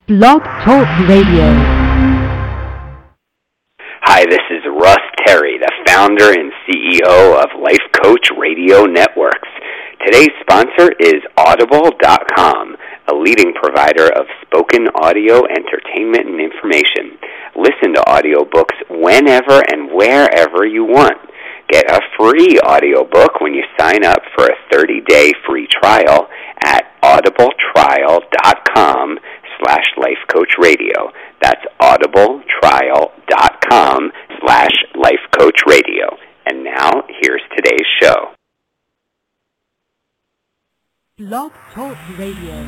Blog Talk Radio. Hi, this is Russ Terry, the founder and CEO of Life Coach Radio Networks. Today's sponsor is Audible.com, a leading provider of spoken audio entertainment and information. Listen to audiobooks whenever and wherever you want. Get a free audiobook when you sign up for a 30-day free trial at audibletrial.com/lifecoachradio. That's audibletrial.com/lifecoachradio. And now, here's today's show. Blog Talk Radio.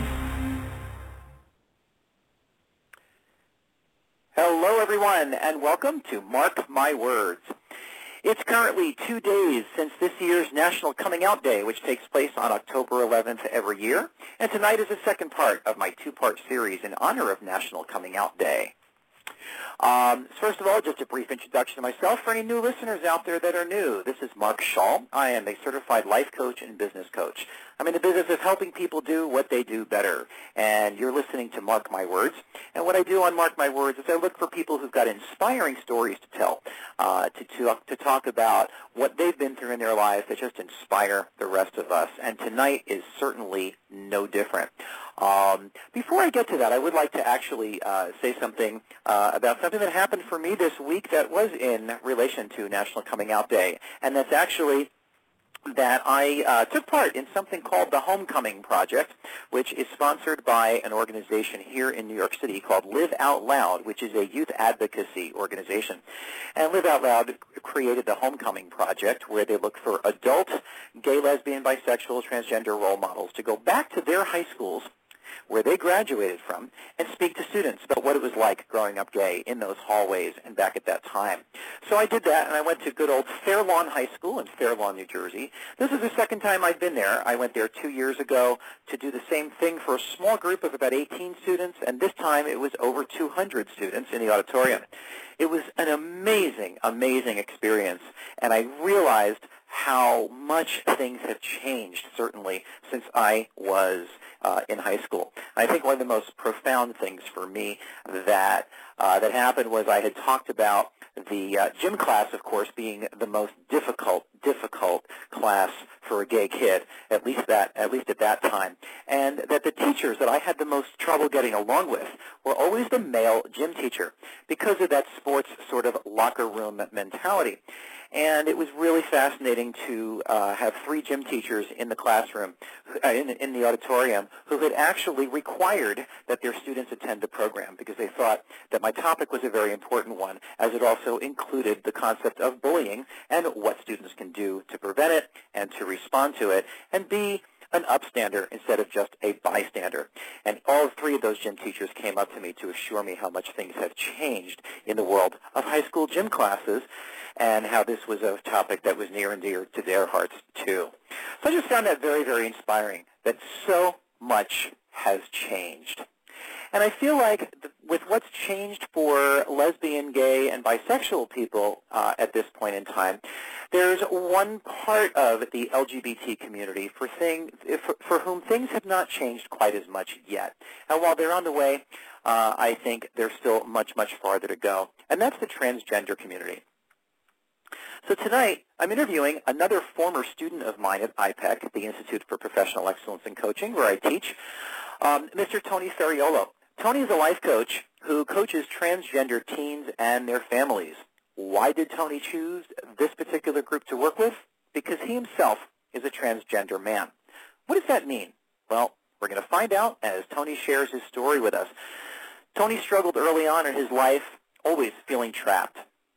Hello, everyone, and welcome to Mark My Words. It's currently 2 days since this year's National Coming Out Day, which takes place on October 11th every year, and tonight is the second part of my two-part series in honor of National Coming Out Day. First of all, just a brief introduction to myself for any new listeners out there that are new. This is Mark Schall. I am a certified life coach and business coach. I'm in the business of helping people do what they do better, and you're listening to Mark My Words. And what I do on Mark My Words is I look for people who've got inspiring stories to tell, to talk about what they've been through in their lives that just inspire the rest of us. And tonight is certainly no different. Before I get to that, I would like to actually say something about something that happened for me this week that was in relation to National Coming Out Day, and that's actually that I took part in something called the Homecoming Project, which is sponsored by an organization here in New York City called Live Out Loud, which is a youth advocacy organization. And Live Out Loud created the Homecoming Project, where they look for adult gay, lesbian, bisexual, transgender role models to go back to their high schools where they graduated from, and speak to students about what it was like growing up gay in those hallways and back at that time. So I did that, and I went to good old Fair Lawn High School in Fair Lawn, New Jersey. This is the second time I've been there. I went there 2 years ago to do the same thing for a small group of about 18 students, and this time it was over 200 students in the auditorium. It was an amazing, amazing experience, and I realized how much things have changed, certainly, since I was in high school. I think one of the most profound things for me that happened was I had talked about the gym class, of course, being the most difficult class for a gay kid, at least at that time, and that the teachers that I had the most trouble getting along with were always the male gym teacher because of that sports sort of locker room mentality. And it was really fascinating to have three gym teachers in the classroom, in the auditorium, who had actually required that their students attend the program because they thought that my topic was a very important one, as it also included the concept of bullying and what students can do to prevent it and to respond to it and be an upstander instead of just a bystander. And all three of those gym teachers came up to me to assure me how much things have changed in the world of high school gym classes and how this was a topic that was near and dear to their hearts, too. So I just found that very, very inspiring, that so much has changed. And I feel like with what's changed for lesbian, gay, and bisexual people at this point in time, there's one part of the LGBT community for whom things have not changed quite as much yet. And while they're on the way, I think there's still much, much farther to go. And that's the transgender community. So tonight, I'm interviewing another former student of mine at IPEC, the Institute for Professional Excellence in Coaching, where I teach, Mr. Tony Ferriolo. Tony is a life coach who coaches transgender teens and their families. Why did Tony choose this particular group to work with? Because he himself is a transgender man. What does that mean? Well, we're going to find out as Tony shares his story with us. Tony struggled early on in his life, always feeling trapped.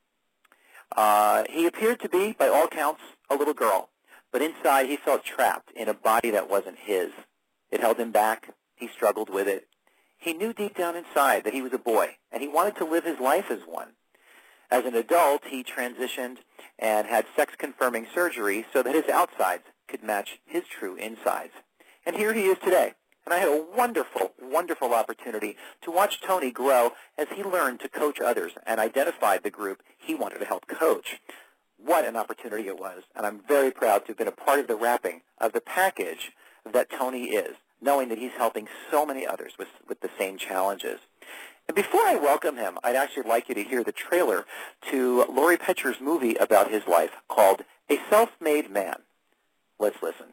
He appeared to be, by all counts, a little girl, but inside he felt trapped in a body that wasn't his. It held him back. He struggled with it. He knew deep down inside that he was a boy, and he wanted to live his life as one. As an adult, he transitioned and had sex-confirming surgery so that his outsides could match his true insides. And here he is today. And I had a wonderful, wonderful opportunity to watch Tony grow as he learned to coach others and identified the group he wanted to help coach. What an opportunity it was, and I'm very proud to have been a part of the wrapping of the package that Tony is, knowing that he's helping so many others with the same challenges. And before I welcome him, I'd actually like you to hear the trailer to Laurie Petcher's movie about his life called A Self-Made Man. Let's listen.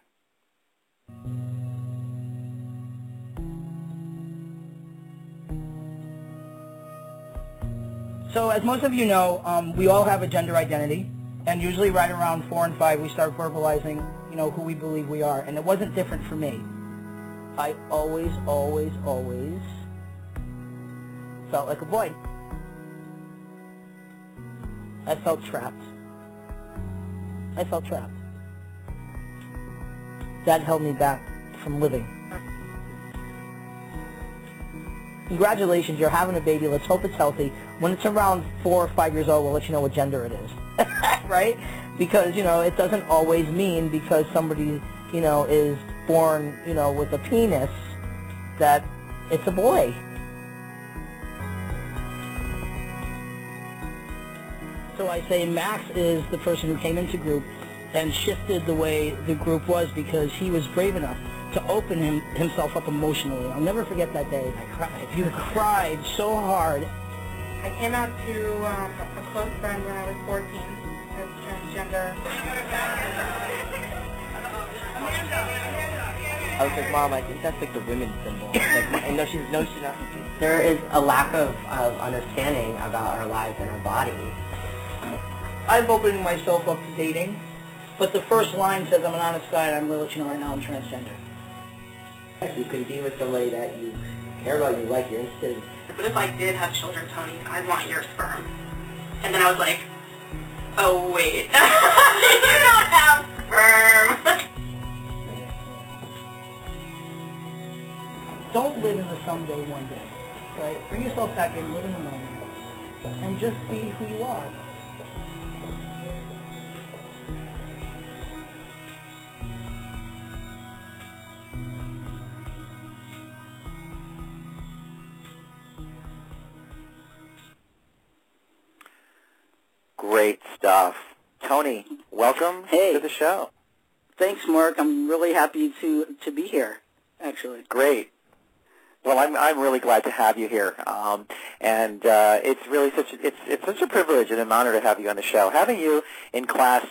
So as most of you know, we all have a gender identity, and usually right around 4 and 5 we start verbalizing, who we believe we are, and it wasn't different for me. I always felt like a boy. I felt trapped. That held me back from living. Congratulations, you're having a baby. Let's hope it's healthy. When it's around 4 or 5 years old, we'll let you know what gender it is. Right? Because, it doesn't always mean because somebody, is born, with a penis that it's a boy. So I say Max is the person who came into group and shifted the way the group was because he was brave enough to open himself up emotionally. I'll never forget that day. I cried. You cried so hard. I came out to a close friend when I was 14 as transgender. I was like, Mom, I think that's like the women's symbol. I know she's not. There is a lack of understanding about our lives and our bodies. I've opened myself up to dating, but the first line says I'm an honest guy and I'm going to let you know right now I'm transgender. You can be with somebody that you care about, you like, you're interested in. But if I did have children, Tony, I'd want your sperm. And then I was like, oh wait, you don't have sperm. Don't live in the someday one day, right? Bring yourself back in, live in the moment, and just be who you are. Great stuff. Tony, welcome Hey. to the show. Thanks, Mark. I'm really happy to be here, actually. Great. Well, I'm really glad to have you here, and it's really it's such a privilege and an honor to have you on the show. Having you in class,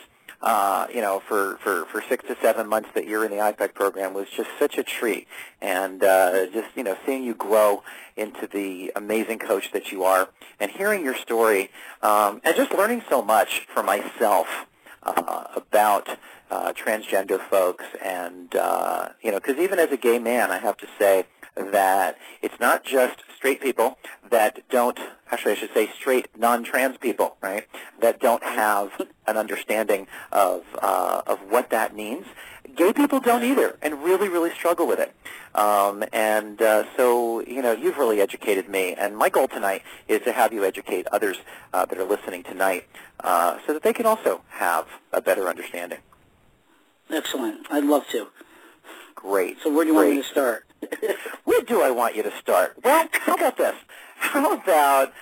for 6 to 7 months that you're in the IPEC program was just such a treat, and just seeing you grow into the amazing coach that you are, and hearing your story, and just learning so much for myself about transgender folks, and because even as a gay man, I have to say that it's not just straight people that don't, actually I should say straight non-trans people, right, that don't have an understanding of what that means. Gay people don't either, and really struggle with it. So you've really educated me, and my goal tonight is to have you educate others that are listening tonight so that they can also have a better understanding. Excellent. I'd love to. Great. So where do you want me to start? Where do I want you to start? Well, how about this? How about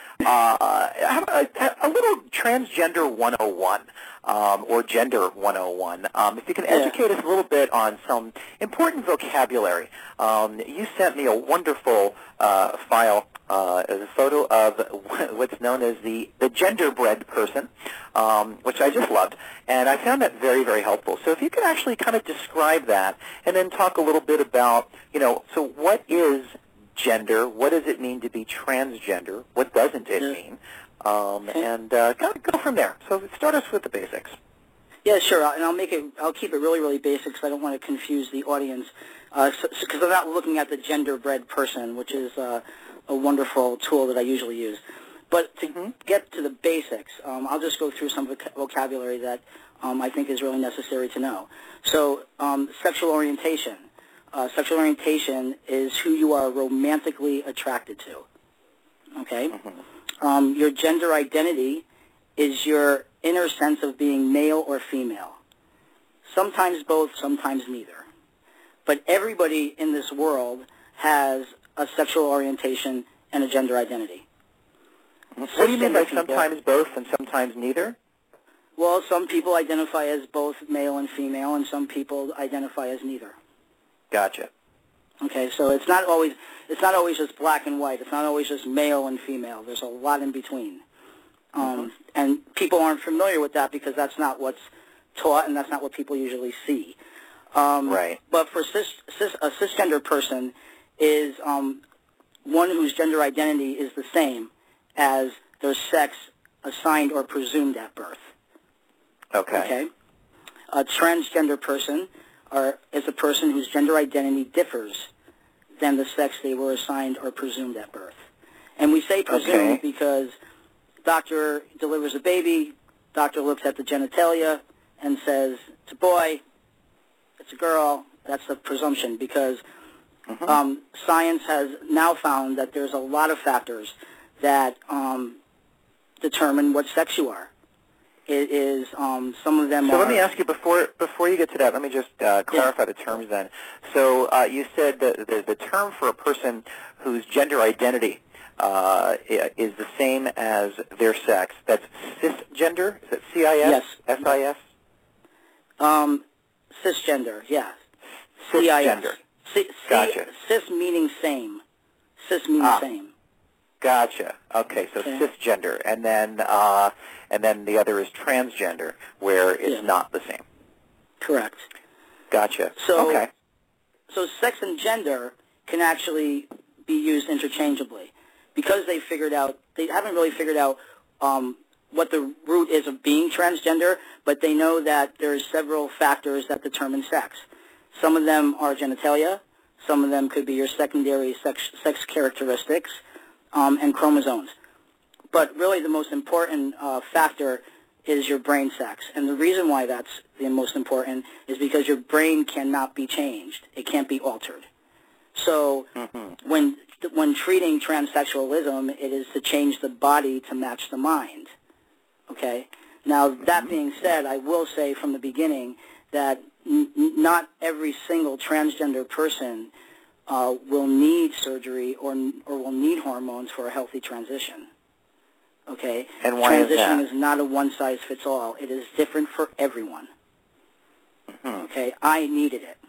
a little transgender 101 or gender 101? If you can educate us a little bit on some important vocabulary. You sent me a wonderful file, a photo of what's known as the genderbread person, which I just loved, and I found that very helpful. So if you could actually kind of describe that, and then talk a little bit about, so what is gender? What does it mean to be transgender? What doesn't it mean? And kind of go from there. So start us with the basics. Yeah, sure, and I'll keep it really basic because I don't want to confuse the audience. Because I'm not looking at the genderbread person, which is a wonderful tool that I usually use. But to get to the basics, I'll just go through some vocabulary that I think is really necessary to know. So, sexual orientation. Sexual orientation is who you are romantically attracted to. Okay? Your gender identity is your inner sense of being male or female. Sometimes both, sometimes neither. But everybody in this world has a sexual orientation and a gender identity. What do you mean by sometimes both and sometimes neither? Well, some people identify as both male and female, and some people identify as neither. Gotcha. Okay, so it's not always just black and white. It's not always just male and female. There's a lot in between. And people aren't familiar with that because that's not what's taught and that's not what people usually see. Right. But for a cisgender person is one whose gender identity is the same as their sex assigned or presumed at birth. Okay. A transgender person is a person whose gender identity differs than the sex they were assigned or presumed at birth. And we say presumed because doctor delivers a baby, doctor looks at the genitalia and says, it's a boy, it's a girl. That's the presumption because science has now found that there's a lot of factors that determine what sex you are. It is some of them So are... let me ask you, before you get to that, let me just clarify the terms then. So you said that the term for a person whose gender identity is the same as their sex, that's cisgender? Is that C-I-S? Yes. S-I-S? Cisgender, yeah. Cisgender. Gotcha. Cis meaning same. Cis meaning same. Gotcha. Okay, so cisgender, and then the other is transgender, where it's not the same. Correct. Gotcha. So sex and gender can actually be used interchangeably because they haven't really figured out what the root is of being transgender, but they know that there's several factors that determine sex. Some of them are genitalia. Some of them could be your secondary sex characteristics. And chromosomes. But really the most important factor is your brain sex. And the reason why that's the most important is because your brain cannot be changed. It can't be altered. So when treating transsexualism, it is to change the body to match the mind. Okay? Now, that being said, I will say from the beginning that not every single transgender person will need surgery or will need hormones for a healthy transition. Okay? And why is that? Transition is not a one-size-fits-all. It is different for everyone. Okay? I needed it.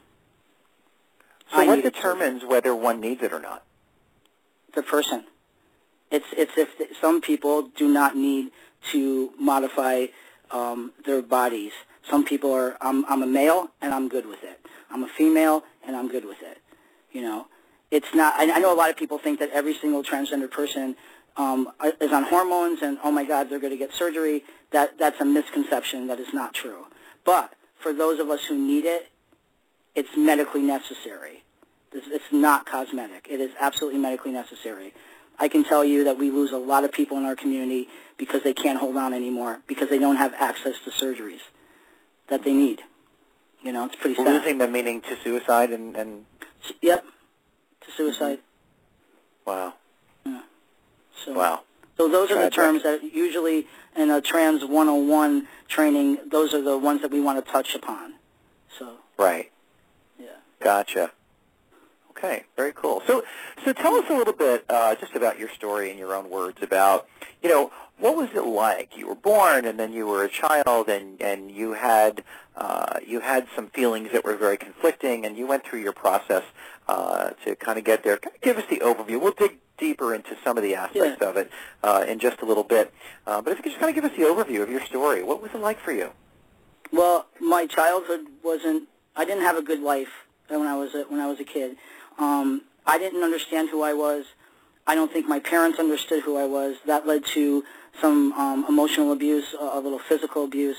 So what determines whether one needs it or not? The person. It's if some people do not need to modify their bodies. Some people are, I'm a male and I'm good with it. I'm a female and I'm good with it. You know, it's not. I know a lot of people think that every single transgender person is on hormones, and oh my God, they're going to get surgery. That's a misconception. That is not true. But for those of us who need it, it's medically necessary. It's not cosmetic. It is absolutely medically necessary. I can tell you that we lose a lot of people in our community because they can't hold on anymore because they don't have access to surgeries that they need. You know, it's pretty sad. Losing them meaning to suicide and... Yep, to suicide. Wow. Yeah. So, wow. So those are the terms that usually in a Trans 101 training, those are the ones that we want to touch upon. So. Right. Yeah. Gotcha. Okay, very cool. So tell us a little bit just about your story in your own words about, you know, what was it like? You were born and then you were a child and you had some feelings that were very conflicting and you went through your process to kind of get there. Kind of give us the overview. We'll dig deeper into some of the aspects of it in just a little bit. But if you could just kind of give us the overview of your story. What was it like for you? Well, my childhood I didn't have a good life when I was a kid. I didn't understand who I was. I don't think my parents understood who I was. That led to some emotional abuse, a little physical abuse.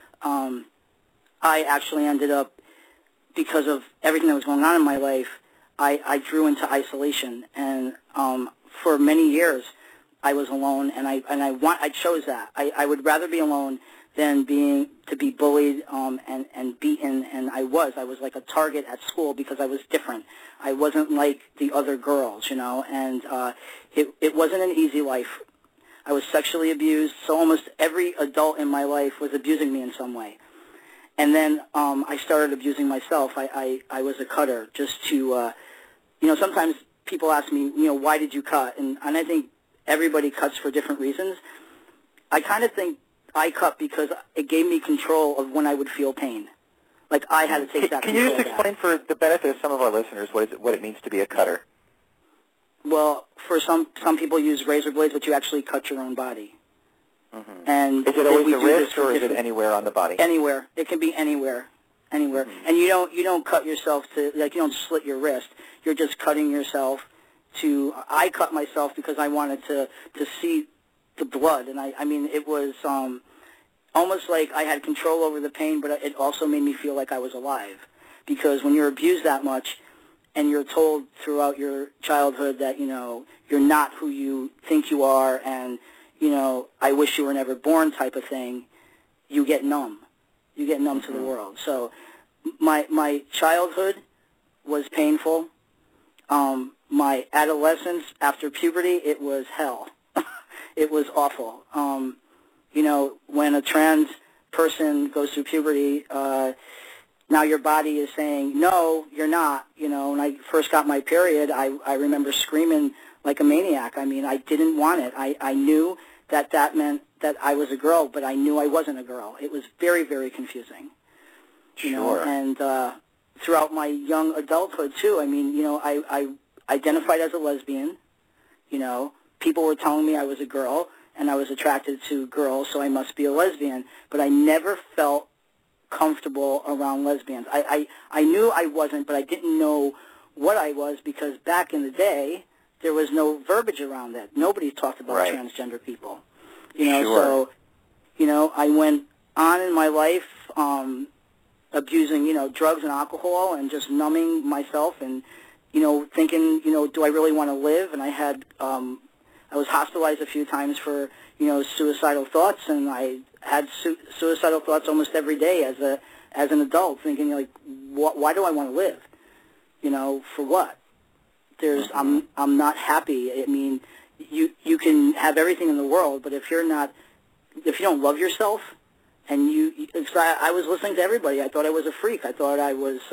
I actually ended up, because of everything that was going on in my life, I drew into isolation. And for many years, I was alone, and I chose that. I would rather be alone than to be bullied and beaten, and I was like a target at school because I was different. I wasn't like the other girls, you know, and it wasn't an easy life. I was sexually abused, so almost every adult in my life was abusing me in some way. And then I started abusing myself. I was a cutter just to, you know, sometimes people ask me, you know, why did you cut? And I think everybody cuts for different reasons. I kind of think I cut because it gave me control of when I would feel pain. like I had to take that Can you control just explain for the benefit of some of our listeners what it means to be a cutter? Well, for some people use razor blades, but you actually cut your own body. Mm-hmm. And is it always the wrist, or is it anywhere on the body? Anywhere. It can be anywhere. Mm-hmm. And you don't cut yourself to, like, you don't slit your wrist. You're just cutting yourself to. I cut myself because I wanted to see the blood, and I mean it was almost like I had control over the pain, but it also made me feel like I was alive, because when you're abused that much, and you're told throughout your childhood that you're not who you think you are, and I wish you were never born type of thing, you get numb. You get numb to the world. So my childhood was painful. My adolescence after puberty, it was hell. It was awful. When a trans person goes through puberty, now your body is saying, no, you're not. When I first got my period, I remember screaming like a maniac. I mean, I didn't want it. I knew that meant that I was a girl, but I knew I wasn't a girl. It was very, very confusing. Sure. And throughout my young adulthood, too, I mean, I identified as a lesbian. People were telling me I was a girl, and I was attracted to girls, so I must be a lesbian. But I never felt comfortable around lesbians. I knew I wasn't, but I didn't know what I was, because back in the day, there was no verbiage around that. Nobody talked about transgender people. Sure. So, I went on in my life abusing, drugs and alcohol and just numbing myself and, thinking, do I really want to live? And I had, I was hospitalized a few times for, suicidal thoughts, and I had suicidal thoughts almost every day as an adult, thinking, like, why do I want to live? For what? I'm not happy. I mean, you can have everything in the world, but if you don't love yourself, and I was listening to everybody. I thought I was a freak. I thought I was,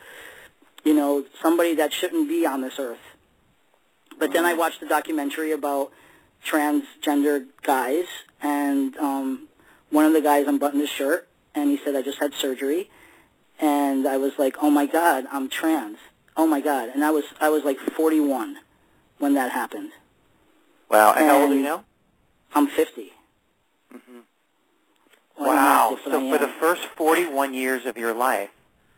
somebody that shouldn't be on this earth. But then I watched a documentary about transgender guys, and one of the guys unbuttoned his shirt, and he said, I just had surgery, and I was like, oh my God, I'm trans. Oh my God. And I was like 41 when that happened. Wow. And how old are you now? I'm 50. Mm-hmm. Well, wow. So for the first 41 years of your life.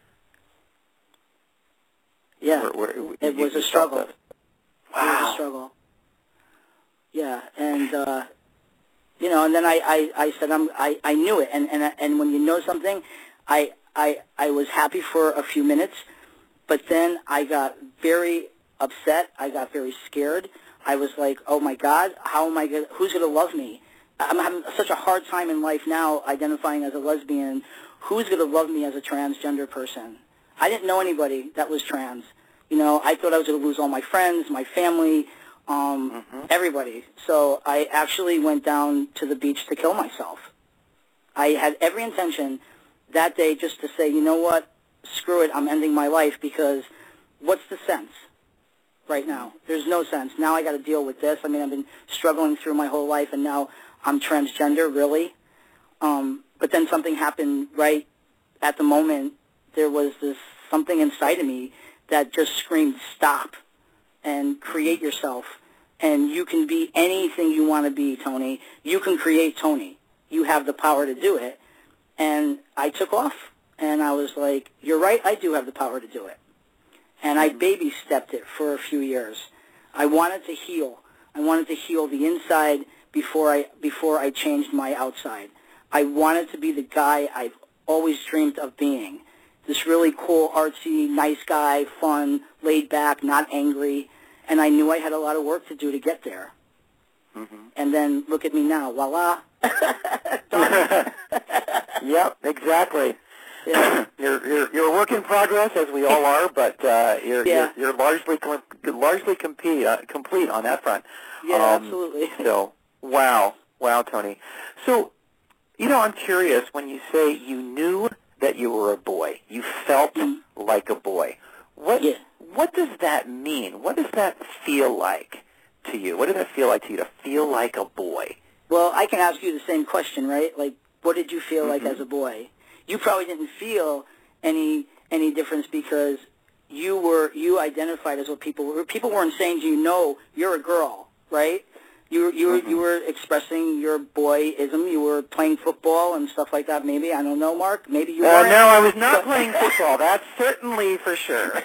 Yeah. It was a struggle. Wow. It was a struggle. Yeah. And, and then I said, I knew it. And when you know something, I was happy for a few minutes. But then I got very upset. I got very scared. I was like, oh, my God, who's going to love me? I'm having such a hard time in life now identifying as a lesbian. Who's going to love me as a transgender person? I didn't know anybody that was trans. I thought I was going to lose all my friends, my family, everybody. So I actually went down to the beach to kill myself. I had every intention that day just to say, you know what? Screw it, I'm ending my life, because what's the sense right now? There's no sense. Now I got to deal with this. I mean, I've been struggling through my whole life, and now I'm transgender, really. But then something happened right at the moment. There was something inside of me that just screamed, stop, and create yourself. And you can be anything you want to be, Tony. You can create Tony. You have the power to do it. And I took off. And I was like, you're right, I do have the power to do it. And I baby-stepped it for a few years. I wanted to heal. I wanted to heal the inside before I changed my outside. I wanted to be the guy I've always dreamed of being. This really cool, artsy, nice guy, fun, laid back, not angry. And I knew I had a lot of work to do to get there. Mm-hmm. And then look at me now, voila. Yep, exactly. Yeah. You're a work in progress, as we all are, but you're largely complete on that front. Yeah, absolutely. So wow, Tony. So I'm curious, when you say you knew that you were a boy, you felt like a boy. What does that mean? What does that feel like to you? What does that feel like to you to feel like a boy? Well, I can ask you the same question, right? Like, what did you feel like as a boy? You probably didn't feel any difference because you identified as what people were. People weren't saying to you, no, you're a girl, right? You were expressing your boyism. You were playing football and stuff like that. Maybe, I don't know, Mark. Maybe you were. No, I was not playing football. That's certainly for sure.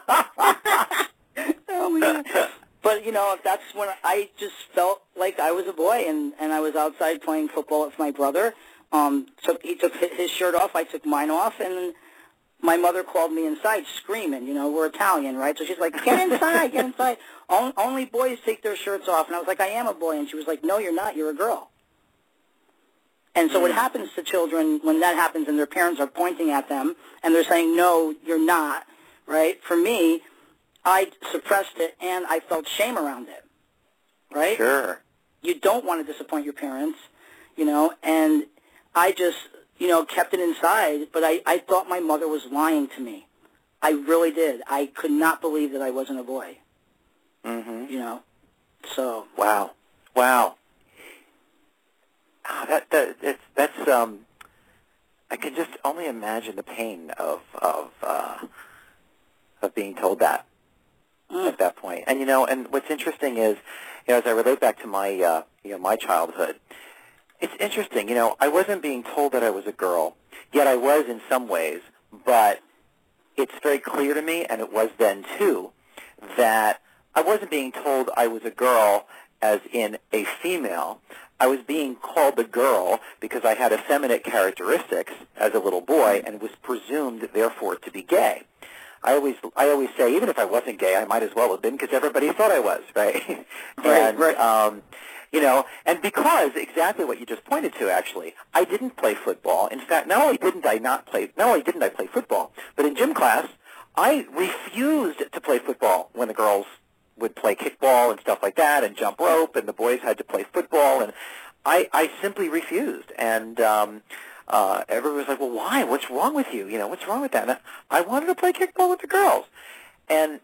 Oh my God. But that's when I just felt like I was a boy, and I was outside playing football with my brother. He took his shirt off, I took mine off, and my mother called me inside screaming. We're Italian, right? So she's like, get inside, get inside. Only boys take their shirts off. And I was like, I am a boy. And she was like, no, you're not. You're a girl. And so what happens to children when that happens and their parents are pointing at them and they're saying, no, you're not, right? For me, I suppressed it and I felt shame around it, right? Sure. You don't want to disappoint your parents, and I just, kept it inside, but I thought my mother was lying to me. I really did. I could not believe that I wasn't a boy. So. Wow. Oh, that's I can just only imagine the pain of being told that at that point. And and what's interesting is, as I relate back to my my childhood, it's interesting. I wasn't being told that I was a girl, yet I was in some ways. But it's very clear to me, and it was then too, that I wasn't being told I was a girl as in a female. I was being called a girl because I had effeminate characteristics as a little boy and was presumed, therefore, to be gay. I always say, even if I wasn't gay, I might as well have been because everybody thought I was, right? Right. And because exactly what you just pointed to, actually, I didn't play football. In fact, not only didn't I play football, but in gym class, I refused to play football when the girls would play kickball and stuff like that and jump rope, and the boys had to play football, and I simply refused. And everyone was like, well, why? What's wrong with you? What's wrong with that? And I wanted to play kickball with the girls. And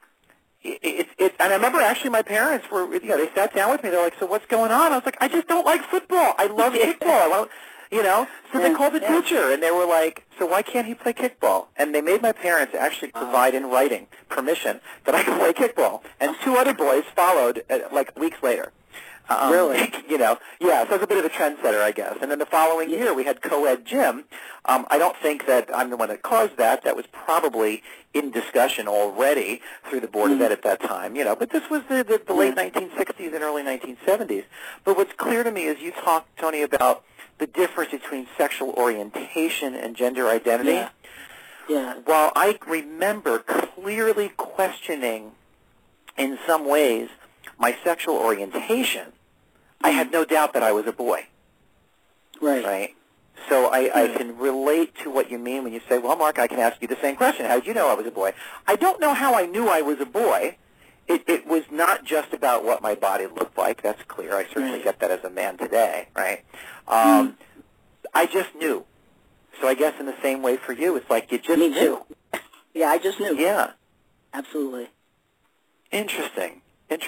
and I remember actually my parents were, they sat down with me. They're like, so what's going on? I was like, I just don't like football. I love kickball. So they called the teacher, and they were like, so why can't he play kickball? And they made my parents actually provide in writing permission that I could play kickball. And 2 other boys followed, weeks later. Really? Yeah, so it's a bit of a trendsetter, I guess. And then the following year, we had co-ed gym. I don't think that I'm the one that caused that. That was probably in discussion already through the Board of Ed at that time, But this was the late 1960s and early 1970s. But what's clear to me is you talked, Tony, about the difference between sexual orientation and gender identity. Yeah. While I remember clearly questioning, in some ways, my sexual orientation, I had no doubt that I was a boy. Right? So I can relate to what you mean when you say, well, Mark, I can ask you the same question. How did you know I was a boy? I don't know how I knew I was a boy. It was not just about what my body looked like. That's clear. I certainly get that as a man today, right? I just knew. So I guess in the same way for you, it's like you just Me knew. too. Yeah, I just knew. Yeah. Absolutely. Interesting.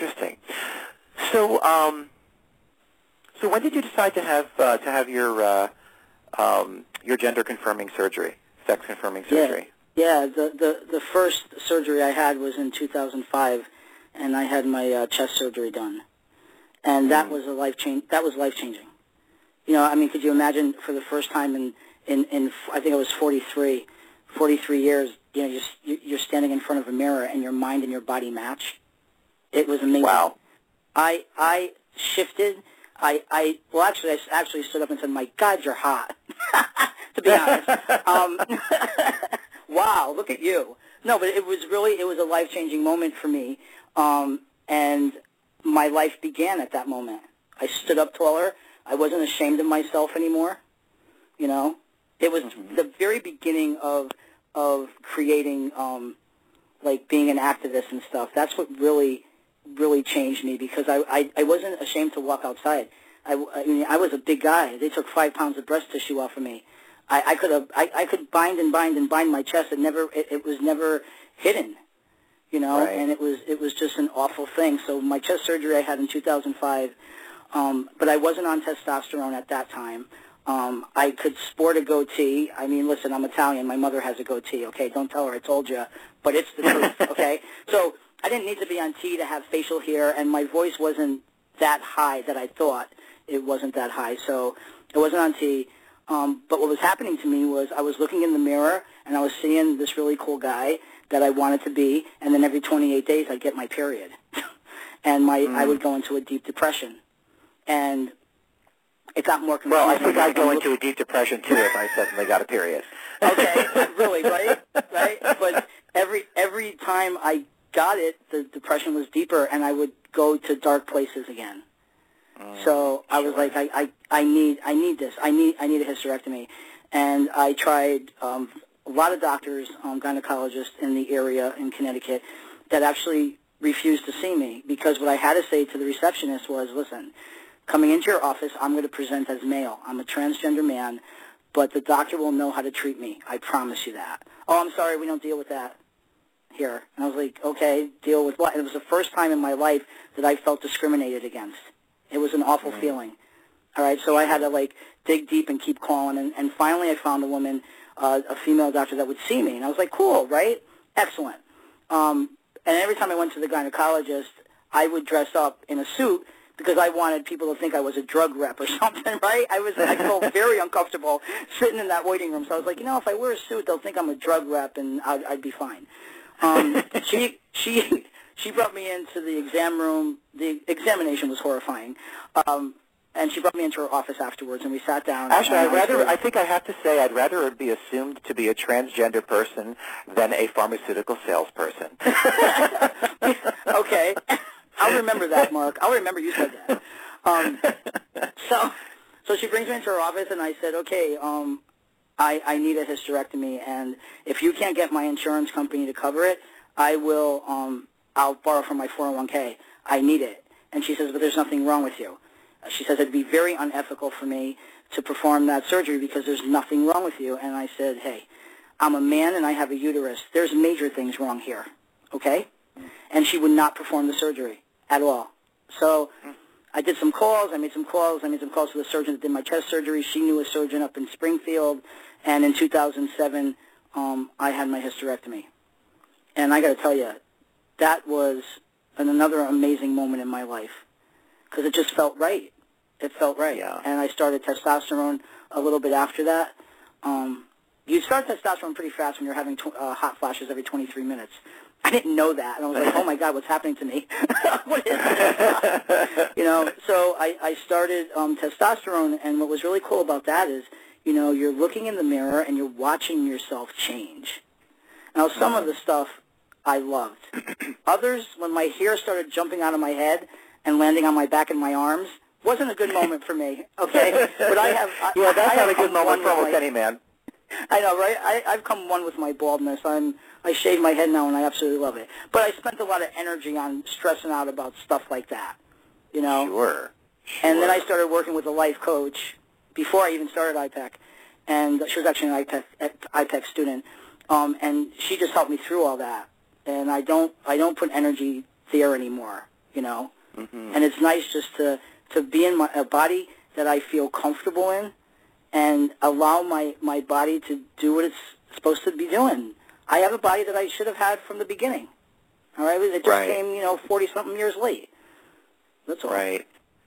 So, so when did you decide to have your gender confirming surgery, sex confirming surgery? Yeah. The first surgery I had was in 2005, and I had my chest surgery done, and that was life changing. Could you imagine for the first time in I think I was 43 years, you're standing in front of a mirror and your mind and your body match. It was amazing. Wow. I shifted. I actually stood up and said, "My God, you're hot." To be honest. Wow, look at you. No, but it was a life-changing moment for me, and my life began at that moment. I stood up taller. I wasn't ashamed of myself anymore. It was the very beginning of creating, being an activist and stuff. That's what really changed me, because I wasn't ashamed to walk outside. I was a big guy. They took 5 pounds of breast tissue off of me. I could bind my chest. It was never hidden, Right. and it was just an awful thing. So my chest surgery I had in 2005, but I wasn't on testosterone at that time. I could sport a goatee. I mean, listen, I'm Italian. My mother has a goatee, okay? Don't tell her I told you, but it's the truth, okay? So I didn't need to be on T to have facial hair, and my voice wasn't that high that I thought it wasn't that high, so it wasn't on T. But what was happening to me was I was looking in the mirror, and I was seeing this really cool guy that I wanted to be, and then every 28 days I'd get my period. And I would go into a deep depression. And it got more confusing. Well, I think I'd go into a deep depression, too, if I suddenly got a period. Okay, really, right? But every time I got it, the depression was deeper, and I would go to dark places again. So I was like, I need this. I need a hysterectomy. And I tried a lot of doctors, gynecologists in the area in Connecticut that actually refused to see me, because what I had to say to the receptionist was, listen, coming into your office, I'm going to present as male. I'm a transgender man, but the doctor will know how to treat me. I promise you that. Oh, I'm sorry, we don't deal with that here. And I was like, okay, deal with what? And it was the first time in my life that I felt discriminated against. It was an awful feeling. All right, so I had to, like, dig deep and keep calling. And finally I found a woman, a female doctor that would see me. And I was like, cool, right? Excellent. And every time I went to the gynecologist, I would dress up in a suit because I wanted people to think I was a drug rep or something, right? I felt very uncomfortable sitting in that waiting room. So I was like, if I wear a suit, they'll think I'm a drug rep, and I'd be fine. She brought me into the exam room. The examination was horrifying. And she brought me into her office afterwards, and we sat down. Actually, I think I have to say I'd rather it be assumed to be a transgender person than a pharmaceutical salesperson. Okay. I'll remember that, Mark. I'll remember you said that. So she brings me into her office, and I said, okay, I need a hysterectomy, and if you can't get my insurance company to cover it, I'll borrow from my 401k. I need it. And she says, but there's nothing wrong with you. She says, it'd be very unethical for me to perform that surgery because there's nothing wrong with you. And I said, hey, I'm a man and I have a uterus. There's major things wrong here, okay? And she would not perform the surgery at all. So I did some calls. I made some calls to the surgeon that did my chest surgery. She knew a surgeon up in Springfield. And in 2007, I had my hysterectomy. And I got to tell you, that was another amazing moment in my life because it just felt right. It felt right. Yeah. And I started testosterone a little bit after that. You start testosterone pretty fast when you're having hot flashes every 23 minutes. I didn't know that. And I was like, oh, my God, what's happening to me? What is this? So I started testosterone, and what was really cool about that is, you're looking in the mirror and you're watching yourself change. Now, some of the stuff I loved. Others, when my hair started jumping out of my head and landing on my back and my arms, wasn't a good moment for me, okay? But that's not a good moment for almost any man. I know, right? I've come one with my baldness. I shave my head now, and I absolutely love it. But I spent a lot of energy on stressing out about stuff like that, Sure. And then I started working with a life coach before I even started IPEC, and she was actually an IPEC student, and she just helped me through all that. And I don't put energy there anymore, Mm-hmm. And it's nice just to be in a body that I feel comfortable in and allow my body to do what it's supposed to be doing. I have a body that I should have had from the beginning. All right? It just came, 40-something years late. That's all. Right.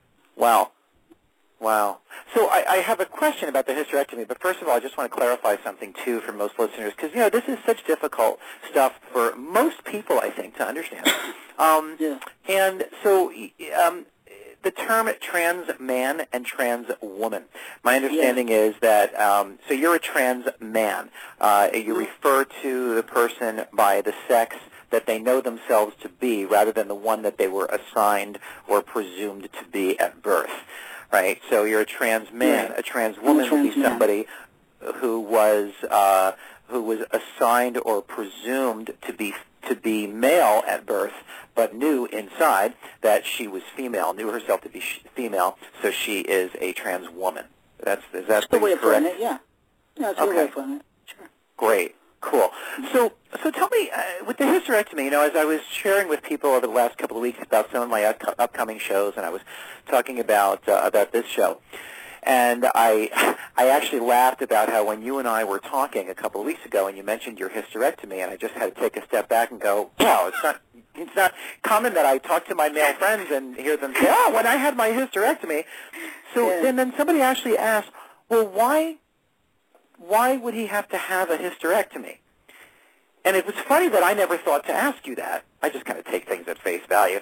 Wow. So I have a question about the hysterectomy, but first of all, I just want to clarify something, too, for most listeners, because, this is such difficult stuff for most people, I think, to understand. Yeah. And so the term trans man and trans woman, my understanding is that, so you're a trans man. You refer to the person by the sex that they know themselves to be rather than the one that they were assigned or presumed to be at birth. Right, so you're a trans man. Right. A trans woman would be somebody who was assigned or presumed to be male at birth, but knew inside that she was female, knew herself to be female, so she is a trans woman. That's the way of putting it. Yeah, that's the way of Okay. putting it. Sure. Great. Cool. So tell me, with the hysterectomy, as I was sharing with people over the last couple of weeks about some of my upcoming shows, and I was talking about this show, and I I actually laughed about how when you and I were talking a couple of weeks ago and you mentioned your hysterectomy, and I just had to take a step back and go, well, it's not common that I talk to my male friends and hear them say, oh, when I had my hysterectomy. So then somebody actually asked, well, why would he have to have a hysterectomy? And it was funny that I never thought to ask you that. I just kind of take things at face value.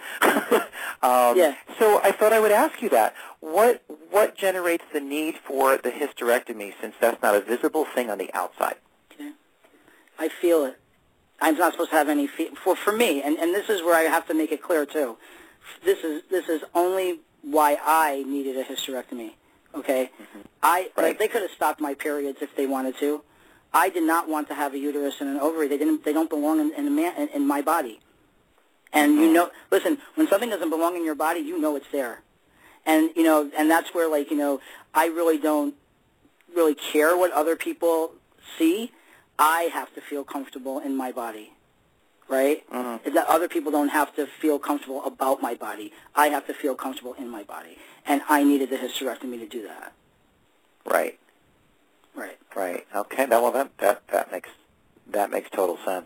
So I thought I would ask you that. What generates the need for the hysterectomy, since that's not a visible thing on the outside? Okay. I feel it. I'm not supposed to have any for me, and this is where I have to make it clear too. This is only why I needed a hysterectomy. Okay, like, they could have stopped my periods if they wanted to. I did not want to have a uterus and an ovary. They don't belong in my body. And listen, when something doesn't belong in your body, you know it's there. And and that's where, like, I really don't really care what other people see. I have to feel comfortable in my body, right? That other people don't have to feel comfortable about my body. I have to feel comfortable in my body, and I needed the hysterectomy to do that. Right. Okay. Well, that makes total sense.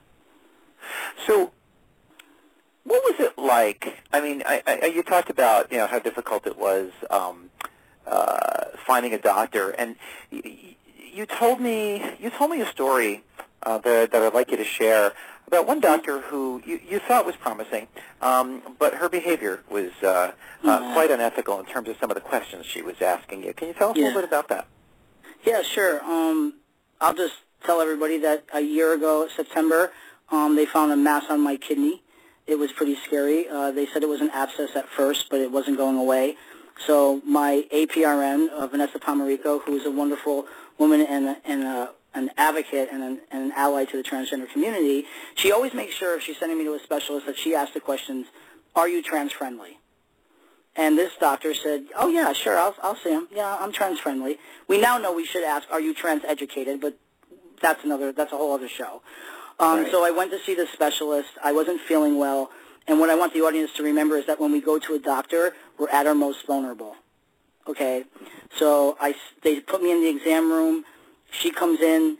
So, what was it like? I mean, you talked about how difficult it was finding a doctor, and you told me a story that I'd like you to share about one doctor who you thought was promising, but her behavior was quite unethical in terms of some of the questions she was asking you. Can you tell us a little bit about that? Yeah, sure. I'll just tell everybody that a year ago, September, they found a mass on my kidney. It was pretty scary. They said it was an abscess at first, but it wasn't going away. So my APRN, Vanessa Pomerico, who is a wonderful woman and an advocate and an ally to the transgender community, she always makes sure if she's sending me to a specialist that she asks the questions, are you trans-friendly? And this doctor said, oh, yeah, sure, I'll see him. Yeah, I'm trans-friendly. We now know we should ask, are you trans-educated? But that's a whole other show. So I went to see the specialist. I wasn't feeling well. And what I want the audience to remember is that when we go to a doctor, we're at our most vulnerable. Okay? So they put me in the exam room. She comes in.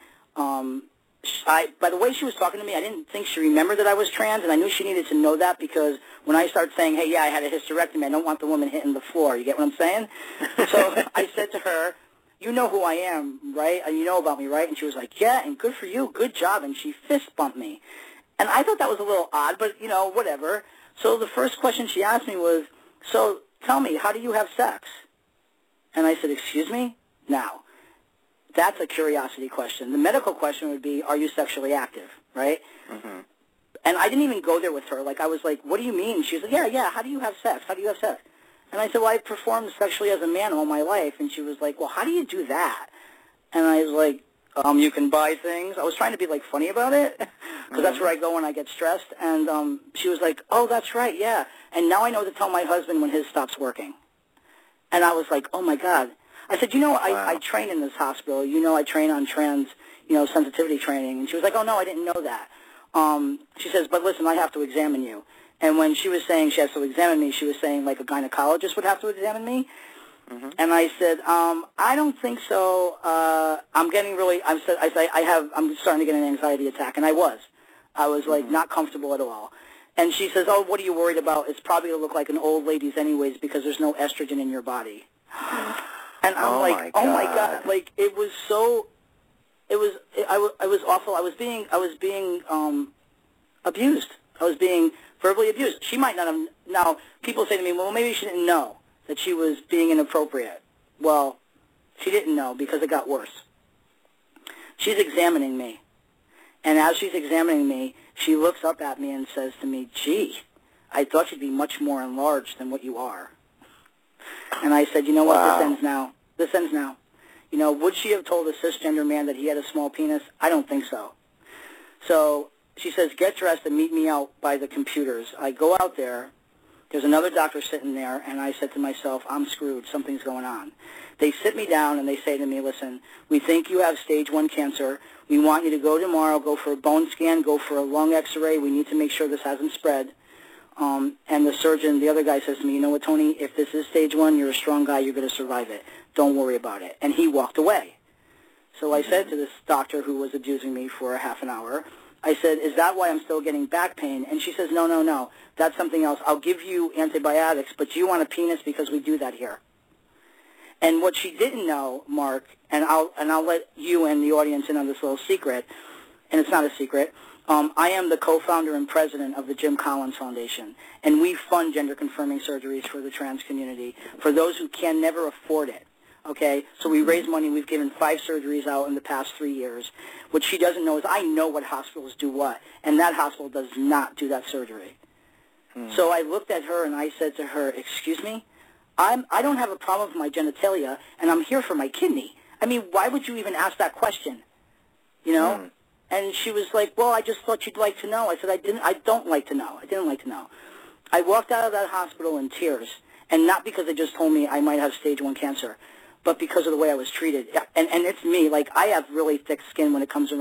By the way she was talking to me, I didn't think she remembered that I was trans, and I knew she needed to know that because when I start saying, hey, yeah, I had a hysterectomy, I don't want the woman hitting the floor. You get what I'm saying? So I said to her, you know who I am, right? And you know about me, right? And she was like, yeah, and good for you. Good job. And she fist bumped me. And I thought that was a little odd, but, whatever. So the first question she asked me was, so tell me, how do you have sex? And I said, excuse me? Now, that's a curiosity question. The medical question would be, are you sexually active, right? And I didn't even go there with her. Like, I was like, what do you mean? She was like, yeah, how do you have sex? How do you have sex? And I said, well, I performed sexually as a man all my life. And she was like, well, how do you do that? And I was like, you can buy things. I was trying to be, like, funny about it, because that's where I go when I get stressed. And she was like, oh, that's right, yeah. And now I know to tell my husband when his stops working. And I was like, oh, my God. I said, I train in this hospital. I train on trans, sensitivity training. And she was like, oh, no, I didn't know that. She says, but listen, I have to examine you. And when she was saying she has to examine me, she was saying like a gynecologist would have to examine me. And I said, I don't think so. I'm getting really, I'm starting to get an anxiety attack. And I was like not comfortable at all. And she says, oh, what are you worried about? It's probably going to look like an old lady's anyways because there's no estrogen in your body. And I'm like, oh my God, like it was so, I was awful. I was being abused. I was being verbally abused. She might not have, now people say to me, well, maybe she didn't know that she was being inappropriate. Well, she didn't know because it got worse. She's examining me. And as she's examining me, she looks up at me and says to me, gee, I thought you'd be much more enlarged than what you are. And I said, you know what, This ends now. This ends now. Would she have told a cisgender man that he had a small penis? I don't think so. So she says, get dressed and meet me out by the computers. I go out there. There's another doctor sitting there, and I said to myself, I'm screwed. Something's going on. They sit me down, and they say to me, listen, we think you have stage 1 cancer. We want you to go tomorrow, go for a bone scan, go for a lung x-ray. We need to make sure this hasn't spread. And the surgeon, the other guy says to me, you know what, Tony, if this is stage 1, you're a strong guy, you're going to survive it. Don't worry about it. And he walked away. So I said to this doctor who was abusing me for a half an hour, I said, is that why I'm still getting back pain? And she says, no, that's something else. I'll give you antibiotics, but do you want a penis because we do that here? And what she didn't know, Mark, and I'll let you and the audience in on this little secret, and it's not a secret, I am the co-founder and president of the Jim Collins Foundation, and we fund gender-confirming surgeries for the trans community, for those who can never afford it. Okay, so we raise money. We've given 5 surgeries out in the past 3 years. What she doesn't know is I know what hospitals do what, and that hospital does not do that surgery. So I looked at her and I said to her, excuse me, I don't have a problem with my genitalia, and I'm here for my kidney. I mean, why would you even ask that question? You know? And she was like, well, I just thought you'd like to know. I said, I don't like to know. I didn't like to know. I walked out of that hospital in tears, and not because they just told me I might have stage 1 cancer, but because of the way I was treated. And it's me. Like, I have really thick skin when it comes to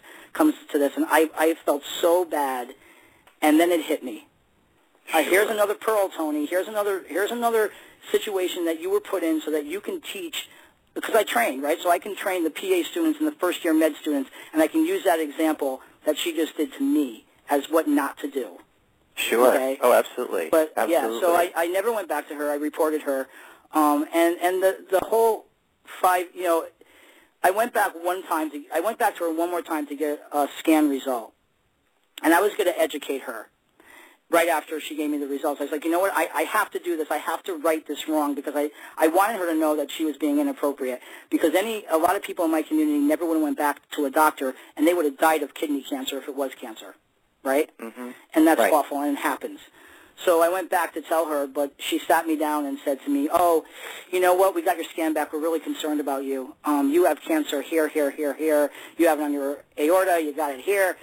this, and I felt so bad, and then it hit me. Here's another pearl, Tony. Here's another situation that you were put in so that you can teach, because I train, right? So I can train the PA students and the first-year med students, and I can use that example that she just did to me as what not to do. Sure. Okay? Oh, absolutely. But, absolutely. yeah, so I never went back to her. I reported her. And the whole 5, you know, I went back to her one more time to get a scan result. And I was going to educate her right after she gave me the results. I was like, you know what, I have to do this. I have to right this wrong, because I wanted her to know that she was being inappropriate. Because a lot of people in my community never would have went back to a doctor, and they would have died of kidney cancer if it was cancer, right? And that's awful, and it happens. So I went back to tell her, but she sat me down and said to me, oh, you know what, we got your scan back. We're really concerned about you. You have cancer here, here, here, here. You have it on your aorta. You got it here.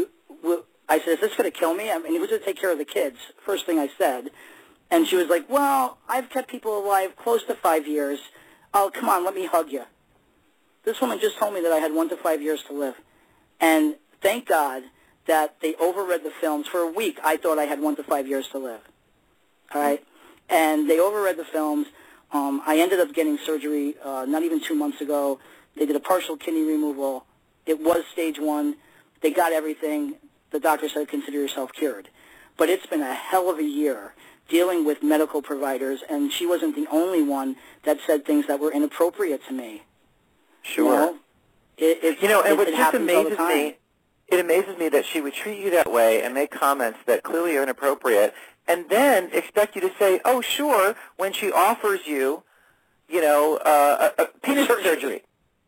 I said, is this going to kill me? I mean, who's going to take care of the kids? First thing I said. And she was like, well, I've kept people alive close to 5 years. Oh, come on, let me hug you. This woman just told me that I had 1 to 5 years to live. And thank God that they overread the films. For a week, I thought I had 1 to 5 years to live. All right? And they overread the films. I ended up getting surgery not even 2 months ago. They did a partial kidney removal. It was stage 1. They got everything. The doctor said, consider yourself cured. But it's been a hell of a year dealing with medical providers, and she wasn't the only one that said things that were inappropriate to me. Sure. You know, and what just amazes me, it amazes me that she would treat you that way and make comments that clearly are inappropriate, and then expect you to say, oh, sure, when she offers you, you know, a penis surgery.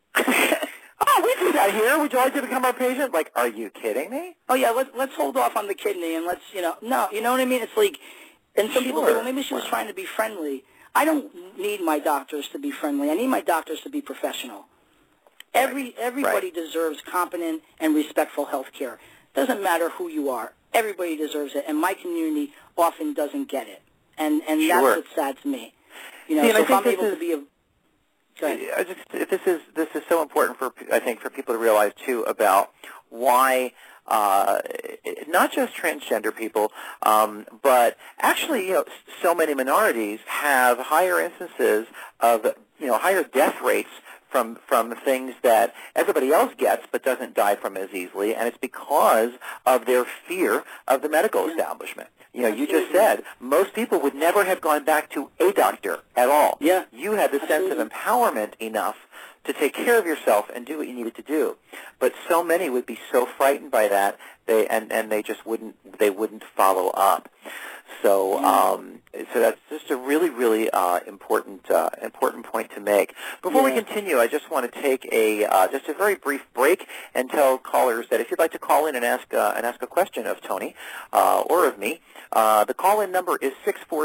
Oh, we do that here. Would you like to become our patient? Like, are you kidding me? Oh, yeah, let's hold off on the kidney and let's, no, you know what I mean? It's like, and some people say, well, maybe she was trying to be friendly. I don't need my doctors to be friendly. I need my doctors to be professional. Everybody deserves competent and respectful health care. Doesn't matter who you are. Everybody deserves it, and my community often doesn't get it. And that's what's sad to me. You know, so if I'm able to be a... This is so important for people to realize too about why not just transgender people, but actually so many minorities have higher instances of higher death rates from things that everybody else gets but doesn't die from as easily, and it's because of their fear of the medical establishment. You just said most people would never have gone back to a doctor at all. Yeah. You had the sense of empowerment enough to take care of yourself and do what you needed to do. But so many would be so frightened by that, they just wouldn't follow up. So so that's just a really, really important point to make. Before we continue, I just want to take just a very brief break and tell callers that if you'd like to call in and ask a question of Tony or of me, the call-in number is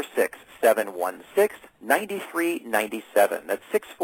646-716-9397. That's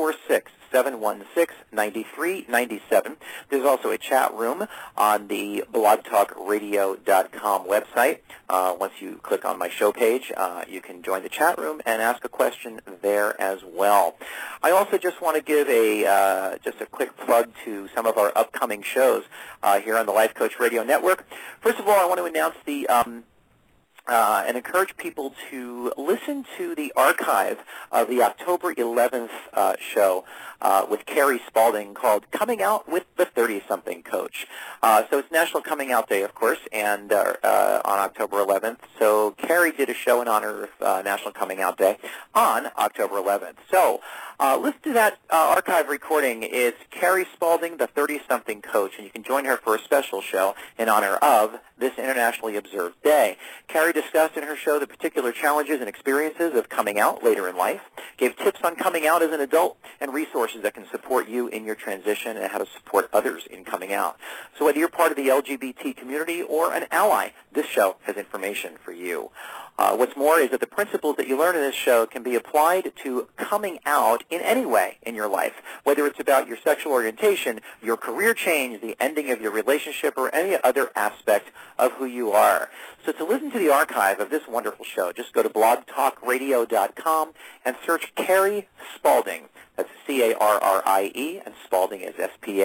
646-716-9397. There's also a chat room on the blogtalkradio.com website. Once you click on my show page, you can join the chat room and ask a question there as well. I also just want to give just a quick plug to some of our upcoming shows here on the Life Coach Radio Network. First of all, I want to announce the and encourage people to listen to the archive of the October 11th show with Carrie Spalding called Coming Out with the 30-Something Coach. So it's National Coming Out Day, of course, and on October 11th. So Carrie did a show in honor of National Coming Out Day on October 11th. So listen to that archive recording. It's Carrie Spalding, the 30-Something Coach, and you can join her for a special show in honor of this internationally observed day. Carrie discussed in her show the particular challenges and experiences of coming out later in life, gave tips on coming out as an adult, and resources that can support you in your transition and how to support others in coming out. So whether you're part of the LGBT community or an ally, this show has information for you. What's more is that the principles that you learn in this show can be applied to coming out in any way in your life, whether it's about your sexual orientation, your career change, the ending of your relationship, or any other aspect of who you are. So to listen to the archive of this wonderful show, just go to blogtalkradio.com and search Carrie Spalding. That's C-A-R-R-I-E, and Spalding is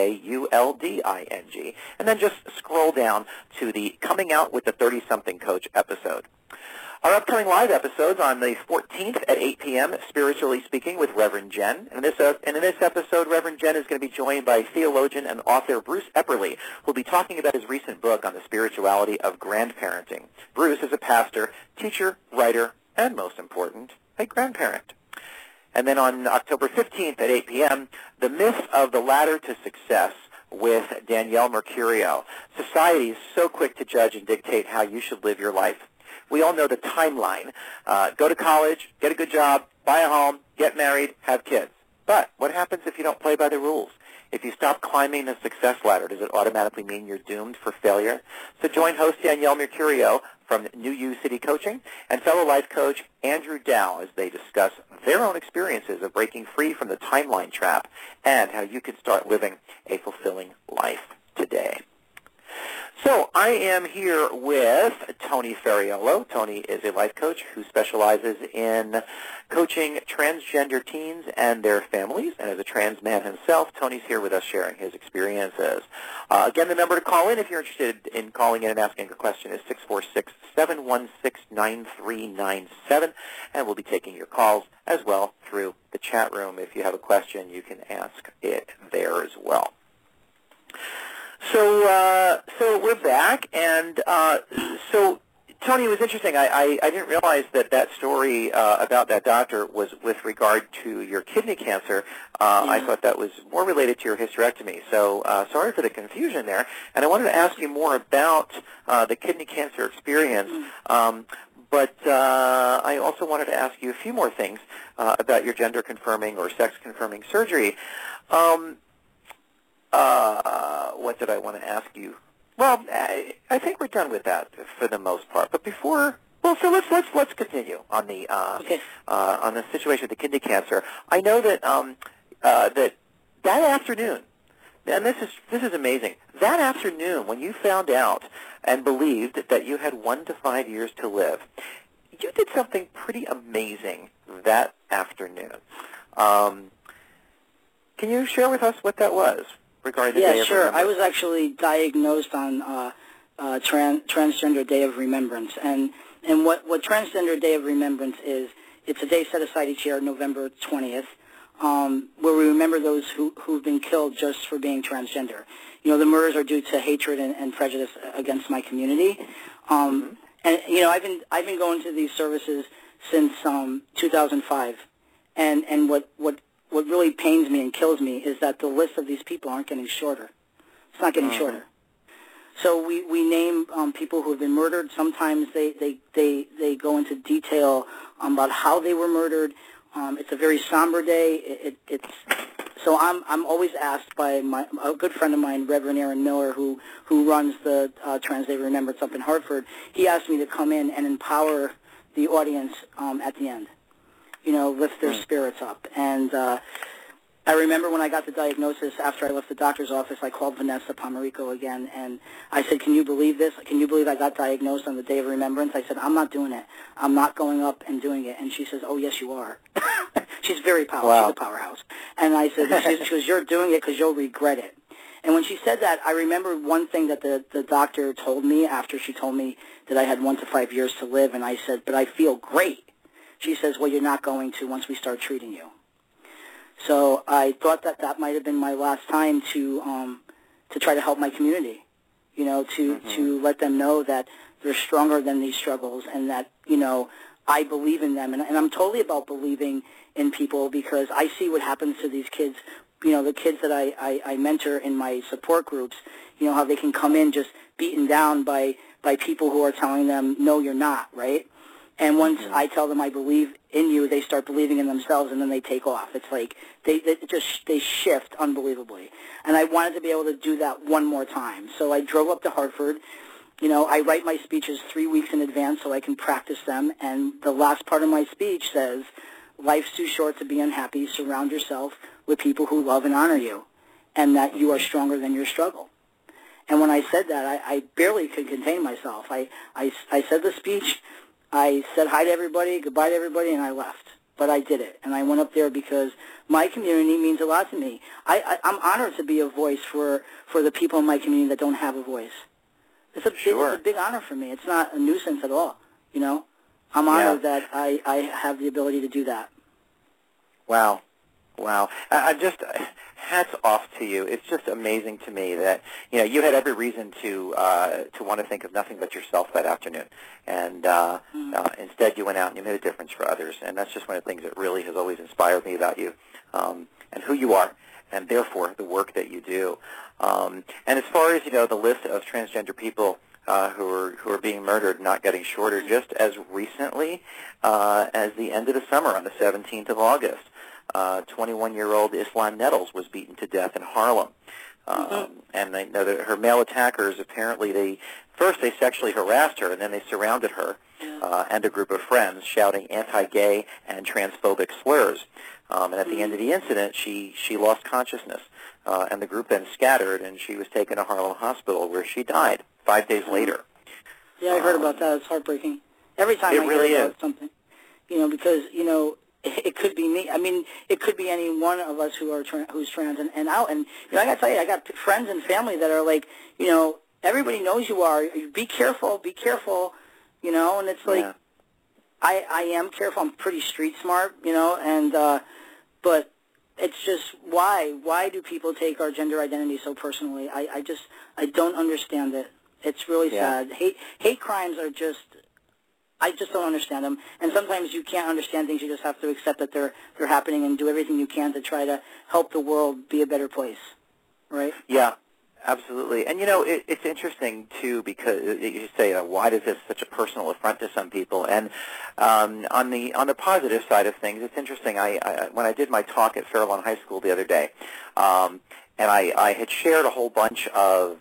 S-P-A-U-L-D-I-N-G. And then just scroll down to the Coming Out with the 30-Something Coach episode. Our upcoming live episodes on the 14th at 8 p.m., Spiritually Speaking with Reverend Jen. And in this episode, Reverend Jen is going to be joined by theologian and author Bruce Epperly, who will be talking about his recent book on the spirituality of grandparenting. Bruce is a pastor, teacher, writer, and most important, a grandparent. And then on October 15th at 8 p.m., The Myth of the Ladder to Success with Danielle Mercurio. Society is so quick to judge and dictate how you should live your life. We all know the timeline. Go to college, get a good job, buy a home, get married, have kids. But what happens if you don't play by the rules? If you stop climbing the success ladder, does it automatically mean you're doomed for failure? So join host Danielle Mercurio from New U City Coaching and fellow life coach Andrew Dow as they discuss their own experiences of breaking free from the timeline trap and how you can start living a fulfilling life today. So I am here with Tony Ferriolo. Tony is a life coach who specializes in coaching transgender teens and their families. And as a trans man himself, Tony's here with us sharing his experiences. Again, the number to call in if you're interested in calling in and asking a question is 646-716-9397. And we'll be taking your calls as well through the chat room. If you have a question, you can ask it there as well. So we're back, and so Tony, it was interesting. I didn't realize that story about that doctor was with regard to your kidney cancer. I thought that was more related to your hysterectomy. So sorry for the confusion there. And I wanted to ask you more about the kidney cancer experience. But I also wanted to ask you a few more things about your gender-confirming or sex-confirming surgery. What did I want to ask you? Well, I think we're done with that for the most part. But before, well, so let's continue on the on the situation with the kidney cancer. I know that that afternoon, and this is amazing. That afternoon, when you found out and believed that you had 1 to 5 years to live, you did something pretty amazing that afternoon. Can you share with us what that was? Regarding the Day of sure. Remembrance? I was actually diagnosed on Transgender Day of Remembrance, and what Transgender Day of Remembrance is, it's a day set aside each year, November 20th, where we remember those who've been killed just for being transgender. You know, the murders are due to hatred and prejudice against my community, and you know, I've been going to these services since 2005, and what really pains me and kills me is that the list of these people aren't getting shorter. It's not getting shorter. So we name people who have been murdered. Sometimes they go into detail about how they were murdered. It's a very somber day. So I'm always asked by a good friend of mine, Reverend Aaron Miller, who runs the Trans Day of Remembrance up in Hartford. He asked me to come in and empower the audience at the end. You know, lift their spirits up. And I remember when I got the diagnosis, after I left the doctor's office, I called Vanessa Pomerico again, and I said, can you believe this? Can you believe I got diagnosed on the Day of Remembrance? I said, I'm not doing it. I'm not going up and doing it. And she says, oh, yes, you are. She's very powerful. Wow. She's a powerhouse. And I said, she goes, you're doing it because you'll regret it. And when she said that, I remember one thing that the doctor told me after she told me that I had 1 to 5 years to live, and I said, but I feel great. She says, well, you're not going to once we start treating you. So I thought that that might have been my last time to try to help my community, you know, to let them know that they're stronger than these struggles and that, you know, I believe in them. And I'm totally about believing in people because I see what happens to these kids, you know, the kids that I mentor in my support groups, you know, how they can come in just beaten down by people who are telling them, no, you're not, right? And once I tell them I believe in you, they start believing in themselves, and then they take off. It's like they shift unbelievably. And I wanted to be able to do that one more time. So I drove up to Hartford. You know, I write my speeches 3 weeks in advance so I can practice them. And the last part of my speech says, life's too short to be unhappy. Surround yourself with people who love and honor you, and that you are stronger than your struggle. And when I said that, I barely could contain myself. I said the speech. I said hi to everybody, goodbye to everybody, and I left. But I did it, and I went up there because my community means a lot to me. I'm honored to be a voice for the people in my community that don't have a voice. It's a big honor for me. It's not a nuisance at all, you know. I'm honored that I have the ability to do that. Wow. Wow. I just, hats off to you. It's just amazing to me that, you know, you had every reason to want to think of nothing but yourself that afternoon. And instead you went out and you made a difference for others. And that's just one of the things that really has always inspired me about you and who you are, and therefore the work that you do. And as far as, you know, the list of transgender people who are being murdered not getting shorter, just as recently as the end of the summer on the 17th of August, 21-year-old Islam Nettles was beaten to death in Harlem. And they know that her male attackers, apparently they sexually harassed her, and then they surrounded her and a group of friends, shouting anti-gay and transphobic slurs. And at the end of the incident, she lost consciousness, and the group then scattered, and she was taken to Harlem Hospital, where she died 5 days later. Yeah, I heard about that. It's heartbreaking. Every time I hear about something, you know, because, you know, it could be me. I mean, it could be any one of us who's trans and out. And you know, I got to tell you, I got friends and family that are like, you know, everybody knows you are. Be careful, you know. And it's like, I am careful. I'm pretty street smart, you know. And but it's just why do people take our gender identity so personally? I don't understand it. It's really sad. Hate crimes are just. I just don't understand them, and sometimes you can't understand things. You just have to accept that they're happening and do everything you can to try to help the world be a better place, right? Yeah, absolutely. And, you know, it's interesting, too, because you say, why is this such a personal affront to some people? And on the positive side of things, it's interesting. When I did my talk at Fairlawn High School the other day, and I had shared a whole bunch of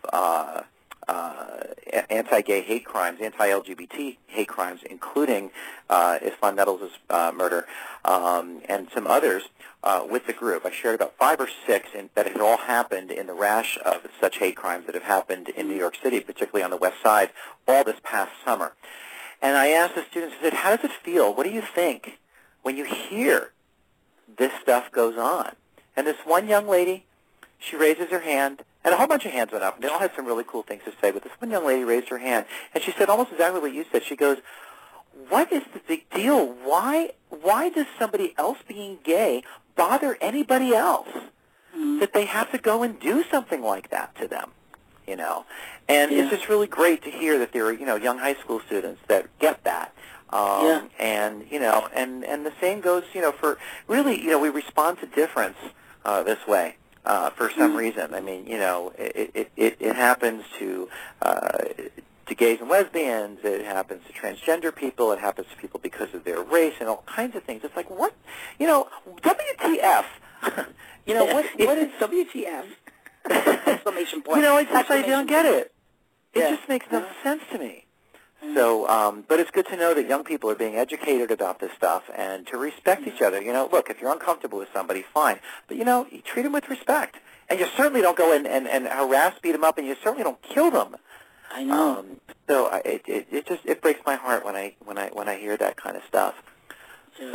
anti-gay hate crimes, anti-LGBT hate crimes, including Islam Nettles' murder and some others with the group. I shared about 5 or 6 that had all happened in the rash of such hate crimes that have happened in New York City, particularly on the West Side, all this past summer. And I asked the students, I said, how does it feel? What do you think when you hear this stuff goes on? And this one young lady, she raises her hand, and a whole bunch of hands went up, and they all had some really cool things to say, but this one young lady raised her hand, and she said almost exactly what you said. She goes, what is the big deal? Why does somebody else being gay bother anybody else? That they have to go and do something like that to them, you know? And it's just really great to hear that there are, you know, young high school students that get that. And, you know, and the same goes, you know, for really, you know, we respond to difference this way. For some reason. I mean, you know, it happens to gays and lesbians. It happens to transgender people. It happens to people because of their race and all kinds of things. It's like, what? You know, WTF? You know, what is WTF? Exclamation point. You know, I don't get it. It just makes no sense to me. So, but it's good to know that young people are being educated about this stuff and to respect each other. You know, look, if you're uncomfortable with somebody, fine. But, you know, you treat them with respect. And you certainly don't go in and harass, beat them up, and you certainly don't kill them. I know. So it breaks my heart when I hear that kind of stuff. Yeah.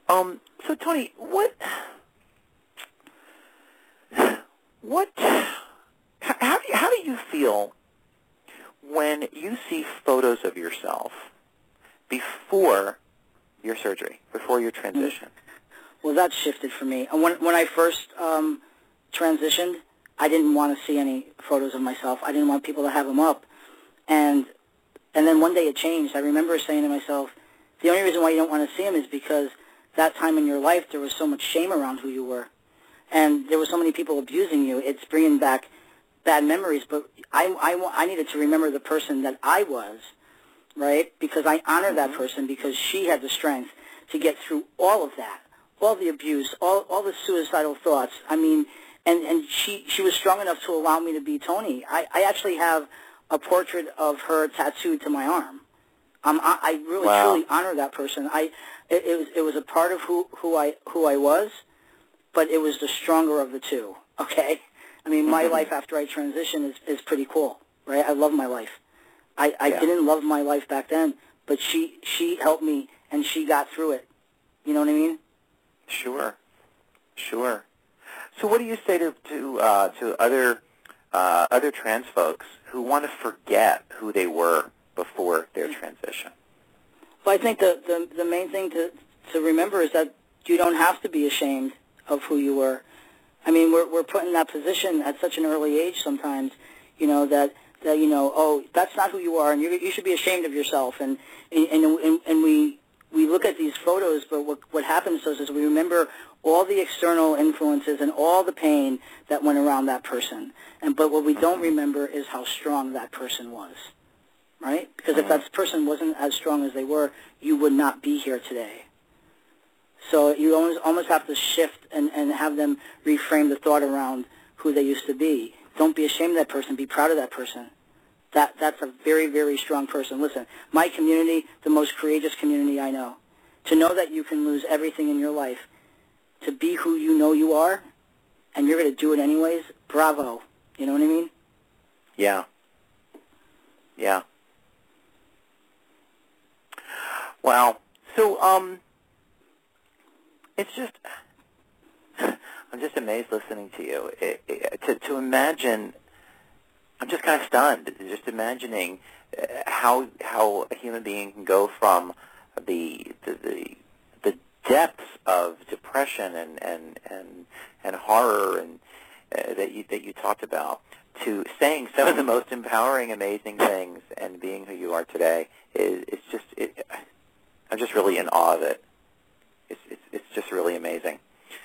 So Tony, what you feel when you see photos of yourself before your surgery, before your transition? Well, that shifted for me. And when I first transitioned, I didn't want to see any photos of myself. I didn't want people to have them up. And then one day it changed. I remember saying to myself, the only reason why you don't want to see them is because that time in your life there was so much shame around who you were. And there were so many people abusing you. It's bringing back bad memories. But I needed to remember the person that I was, right? Because I honor that person because she had the strength to get through all of that, all the abuse, all the suicidal thoughts. I mean, and she was strong enough to allow me to be Tony. I actually have a portrait of her tattooed to my arm. I really truly honor that person. It was a part of who I was, but it was the stronger of the two. Okay, I mean my life after I transitioned is pretty cool, right? I love my life. I didn't love my life back then, but she helped me and she got through it. You know what I mean? Sure. So what do you say to other trans folks who want to forget who they were before their transition? Well, I think the main thing to remember is that you don't have to be ashamed of who you were. I mean, we're put in that position at such an early age sometimes, you know, that you know, oh, that's not who you are, and you should be ashamed of yourself. And we look at these photos, but what happens to us is we remember all the external influences and all the pain that went around that person. But what we don't remember is how strong that person was, right? Because if that person wasn't as strong as they were, you would not be here today. So you almost have to shift and have them reframe the thought around who they used to be. Don't be ashamed of that person. Be proud of that person. That's a very, very strong person. Listen, my community, the most courageous community I know. To know that you can lose everything in your life, to be who you know you are, and you're going to do it anyways, bravo. You know what I mean? Yeah. Wow. So, it's just, I'm just amazed listening to you. To imagine, I'm just kind of stunned, just imagining how a human being can go from the depths of depression and horror and that you talked about to saying some of the most empowering, amazing things and being who you are today. I'm just really in awe of it. It's just really amazing.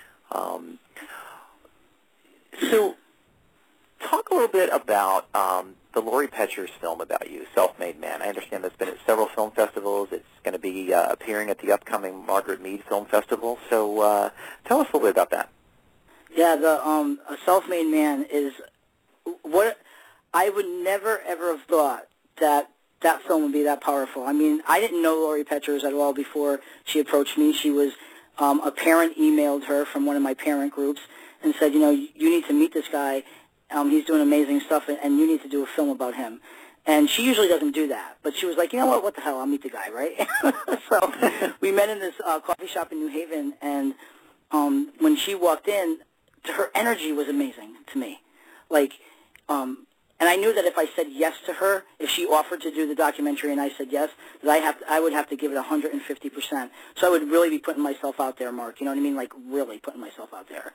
So, talk a little bit about the Lori Petchers film about you, Self-Made Man. I understand that's been at several film festivals. It's going to be appearing at the upcoming Margaret Mead Film Festival. So, tell us a little bit about that. Yeah, the Self-Made Man is what I would never ever have thought that film would be that powerful. I mean, I didn't know Lori Petchers at all before she approached me. She was a parent emailed her from one of my parent groups and said, you know, you need to meet this guy. He's doing amazing stuff, and you need to do a film about him. And she usually doesn't do that, but she was like, you know what the hell, I'll meet the guy, right? So we met in this coffee shop in New Haven, and when she walked in, her energy was amazing to me. Like, and I knew that if I said yes to her, if she offered to do the documentary and I said yes, that I would have to give it 150%. So I would really be putting myself out there, Mark. You know what I mean? Like, really putting myself out there.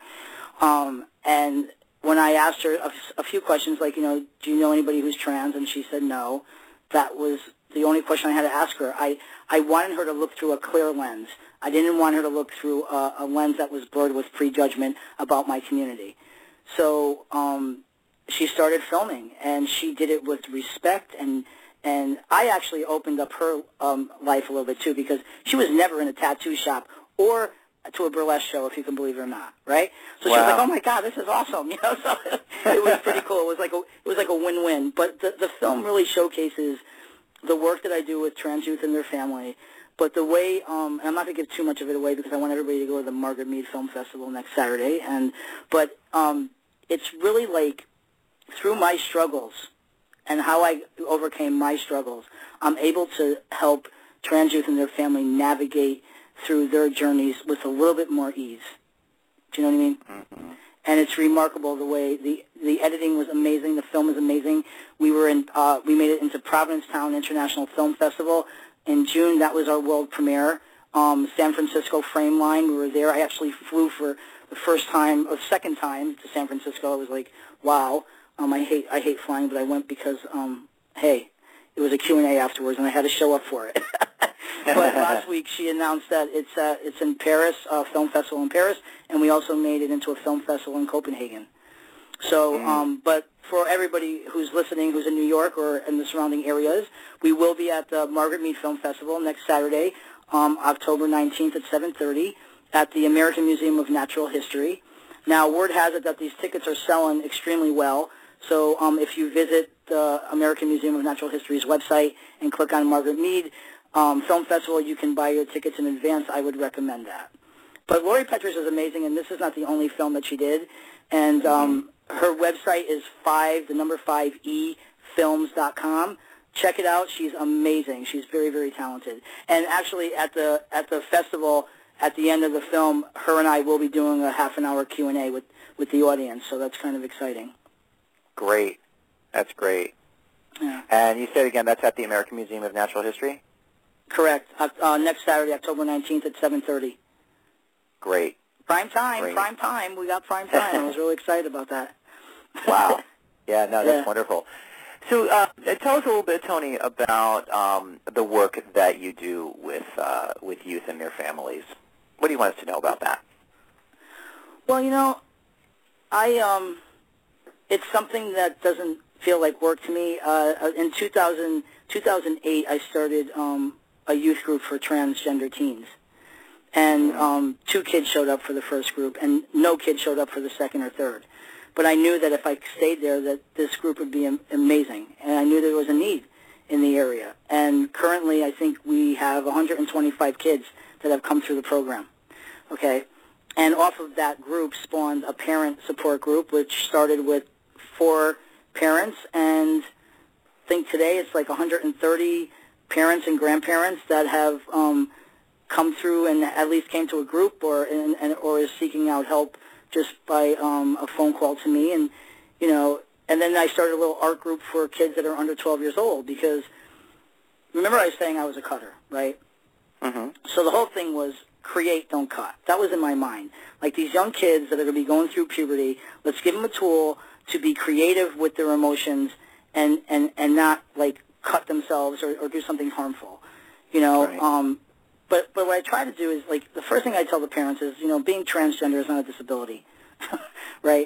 And when I asked her a few questions, like, you know, do you know anybody who's trans? And she said no. That was the only question I had to ask her. I wanted her to look through a clear lens. I didn't want her to look through a lens that was blurred with prejudgment about my community. So she started filming, and she did it with respect, and I actually opened up her life a little bit, too, because she was never in a tattoo shop or to a burlesque show, if you can believe it or not, right? So she was like, "Oh my God, this is awesome!" You know, so it was pretty cool. It was like a win-win. But the film really showcases the work that I do with trans youth and their family. But the way, and I'm not going to give too much of it away because I want everybody to go to the Margaret Mead Film Festival next Saturday. But it's really like through my struggles and how I overcame my struggles, I'm able to help trans youth and their family navigate through their journeys with a little bit more ease. Do you know what I mean? Mm-hmm. and it's remarkable the way the editing was amazing. The film is amazing. We made it into Provincetown International Film Festival in June. That was our world premiere. San Francisco Frame Line, we were there. I actually flew for the second time to San Francisco. I was like, wow. I hate flying, but I went because, hey, it was a Q&A afterwards, and I had to show up for it. But last week she announced that it's in Paris, Film Festival in Paris, and we also made it into a film festival in Copenhagen. So, but for everybody who's listening, who's in New York or in the surrounding areas, we will be at the Margaret Mead Film Festival next Saturday, October 19th at 7:30 at the American Museum of Natural History. Now, word has it that these tickets are selling extremely well. So if you visit the American Museum of Natural History's website and click on Margaret Mead Film Festival, you can buy your tickets in advance. I would recommend that. But Lori Petrus is amazing, and this is not the only film that she did. And her website is 5e films.com. Check it out. She's amazing. She's very, very talented. And actually, at the festival, at the end of the film, her and I will be doing a half-an-hour Q&A with the audience. So that's kind of exciting. Great. That's great. Yeah. And you said again that's at the American Museum of Natural History? Correct. Next Saturday, October 19th at 7:30. Great. Prime time. Great. Prime time. We got prime time. I was really excited about that. Wow. Yeah, no, that's Yeah. wonderful. So tell us a little bit, Tony, about the work that you do with youth and their families. What do you want us to know about that? Well, it's something that doesn't feel like work to me. In 2008, I started a youth group for transgender teens. And 2 kids showed up for the first group, and no kid showed up for the second or third. But I knew that if I stayed there, that this group would be amazing. And I knew there was a need in the area. And currently, I think we have 125 kids that have come through the program. Okay? And off of that group spawned a parent support group, which started with 4 parents. And I think today it's like 130 parents and grandparents that have come through and at least came to a group or is seeking out help just by a phone call to me. And, and then I started a little art group for kids that are under 12 years old because, remember I was saying I was a cutter, right? Mm-hmm. So the whole thing was create, don't cut. That was in my mind. Like these young kids that are going to be going through puberty, let's give them a tool to be creative with their emotions and not, like, cut themselves or do something harmful, Right. But what I try to do is, like, the first thing I tell the parents is, being transgender is not a disability, right?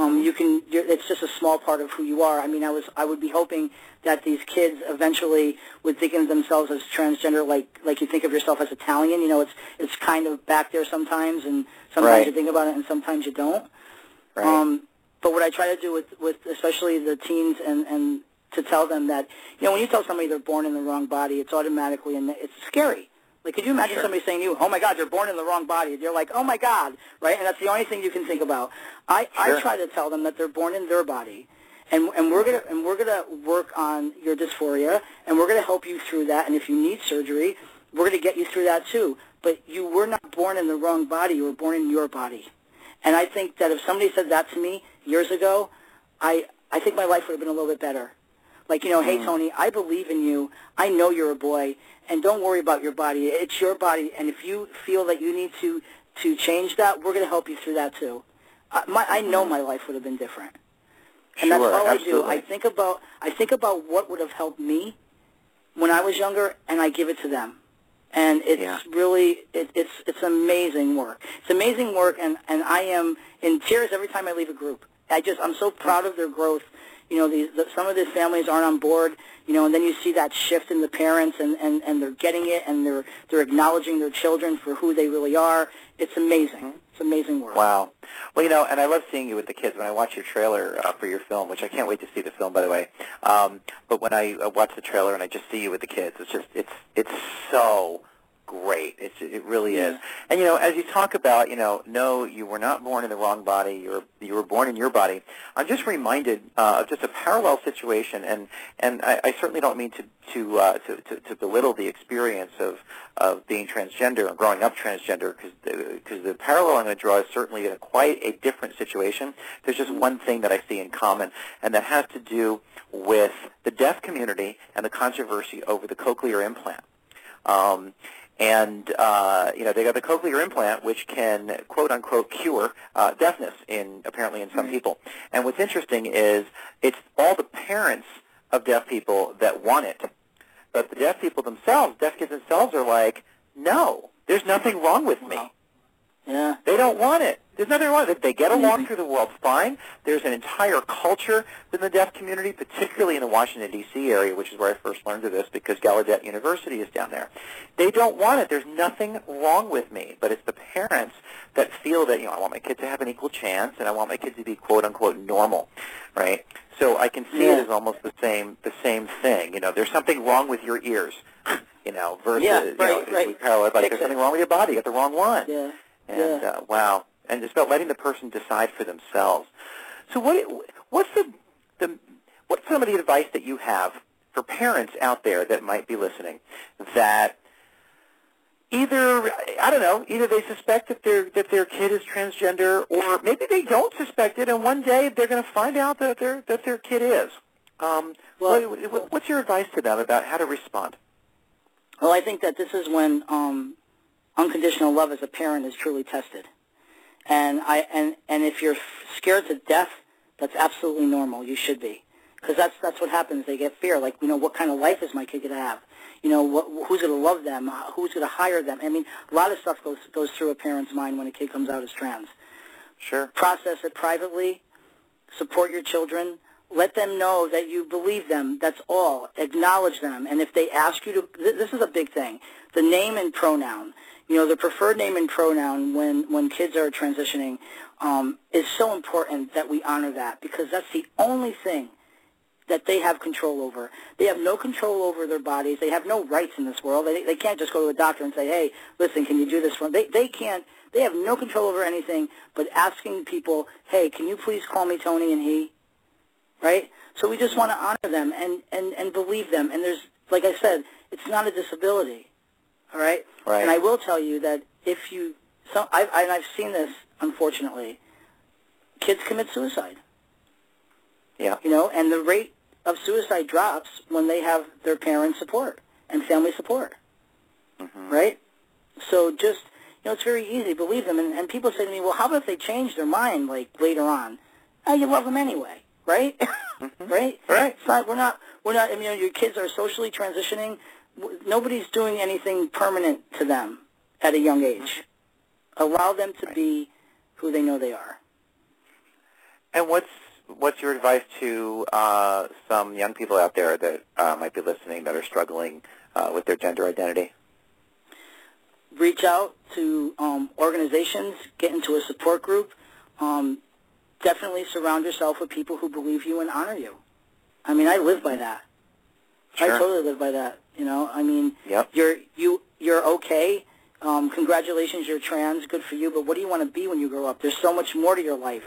It's just a small part of who you are. I mean, I would be hoping that these kids eventually would think of themselves as transgender, like you think of yourself as Italian. It's kind of back there sometimes, and sometimes Right. you think about it, and sometimes you don't. Right. But what I try to do with especially the teens and to tell them that, when you tell somebody they're born in the wrong body, it's automatically, and it's scary. Like, could you imagine somebody saying to you, oh, my God, you're born in the wrong body? You're like, oh, my God, right? And that's the only thing you can think about. I try to tell them that they're born in their body, and we're gonna work on your dysphoria, and we're gonna help you through that. And if you need surgery, we're gonna get you through that too. But you were not born in the wrong body. You were born in your body. And I think that if somebody said that to me years ago, I think my life would have been a little bit better. Like, hey, Tony, I believe in you. I know you're a boy, and don't worry about your body. It's your body, and if you feel that you need to change that, we're going to help you through that too. I know my life would have been different. And that's all absolutely. I do. I think about what would have helped me when I was younger, and I give it to them. And it's really, it's amazing work. It's amazing work, and I am in tears every time I leave a group. I'm so proud of their growth. Some of these families aren't on board, and then you see that shift in the parents, and they're getting it, and they're acknowledging their children for who they really are. It's amazing. It's amazing work. Wow. Well, and I love seeing you with the kids. When I watch your trailer for your film, which I can't wait to see the film, by the way, but when I watch the trailer and I just see you with the kids, it's so great. It really is. And, as you talk about, no, you were not born in the wrong body. You were born in your body. I'm just reminded of just a parallel situation, and I certainly don't mean to belittle the experience of being transgender and growing up transgender, because the parallel I'm going to draw is certainly quite a different situation. There's just one thing that I see in common, and that has to do with the deaf community and the controversy over the cochlear implant. They got the cochlear implant, which can quote unquote cure deafness apparently in some people. And what's interesting is it's all the parents of deaf people that want it, but the deaf people themselves, deaf kids themselves, are like, no, there's nothing wrong with me. Yeah. They don't want it. There's nothing wrong with it. They get along through the world fine. There's an entire culture within the deaf community, particularly in the Washington, D.C. area, which is where I first learned of this because Gallaudet University is down there. They don't want it. There's nothing wrong with me. But it's the parents that feel that, I want my kid to have an equal chance, and I want my kid to be, quote-unquote, normal, right? So I can see it as almost the same thing. There's something wrong with your ears, versus, we parallel, like there's something wrong with your body. You got the wrong one. Yeah. And, wow. And it's about letting the person decide for themselves. So what's some of the advice that you have for parents out there that might be listening that either they suspect that their kid is transgender, or maybe they don't suspect it, and one day they're going to find out that their kid is. What's your advice to them about how to respond? Well, I think that this is when unconditional love as a parent is truly tested. And if you're scared to death, that's absolutely normal. You should be, because that's what happens. They get fear, like what kind of life is my kid going to have? Who's going to love them? Who's going to hire them? I mean, a lot of stuff goes through a parent's mind when a kid comes out as trans. Sure. Process it privately. Support your children. Let them know that you believe them. That's all. Acknowledge them. And if they ask you to, this is a big thing, the name and pronoun. The preferred name and pronoun when kids are transitioning is so important that we honor that, because that's the only thing that they have control over. They have no control over their bodies. They have no rights in this world. They can't just go to a doctor and say, hey, listen, can you do this for me? They can't. They have no control over anything but asking people, hey, can you please call me Tony and he? Right? So we just want to honor them and believe them. And there's, like I said, it's not a disability. All right? Right. And I will tell you that I've seen this, unfortunately, kids commit suicide. Yeah. And the rate of suicide drops when they have their parents' support and family support. Mm-hmm. Right? So just, it's very easy. Believe them. And people say to me, well, how about if they change their mind, like, later on? Oh, you love them anyway. Right? Mm-hmm. Right? Right. It's not, we're not, your kids are socially transitioning. Nobody's doing anything permanent to them at a young age. Allow them to be who they know they are. And what's your advice to some young people out there that might be listening that are struggling with their gender identity? Reach out to organizations, get into a support group. Definitely surround yourself with people who believe you and honor you. I mean, I live by that. Sure. I totally live by that. Yep. You're okay. Congratulations, you're trans. Good for you. But what do you want to be when you grow up? There's so much more to your life,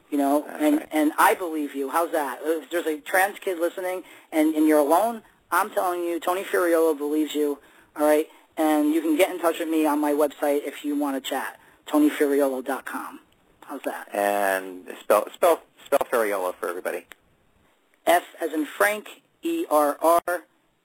And I believe you. How's that? If there's a trans kid listening and you're alone, I'm telling you, Tony Furiolo believes you. All right, and you can get in touch with me on my website if you want to chat. TonyFuriolo.com. How's that? And spell Furiolo for everybody. F as in Frank, ERRAIOLO.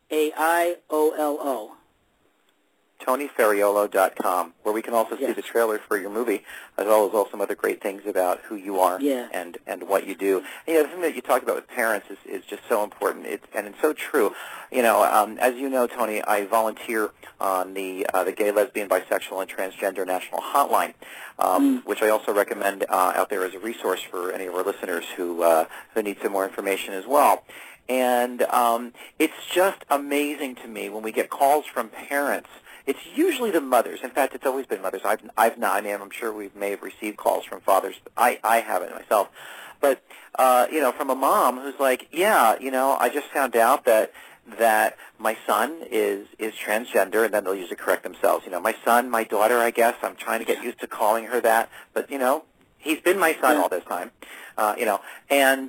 TonyFuriolo.com, where we can also see the trailer for your movie, as well as all some other great things about who you are and what you do. And, the thing that you talked about with parents is just so important, and it's so true. As you know, Tony, I volunteer on the Gay, Lesbian, Bisexual, and Transgender National Hotline, which I also recommend out there as a resource for any of our listeners who need some more information as well. And it's just amazing to me when we get calls from parents. It's usually the mothers. In fact, it's always been mothers. I've not. I mean, I'm sure we may have received calls from fathers. I haven't myself. But, from a mom who's like, I just found out that that my son is transgender, and then they'll usually correct themselves. My son, my daughter, I guess. I'm trying to get used to calling her that, but he's been my son all this time. And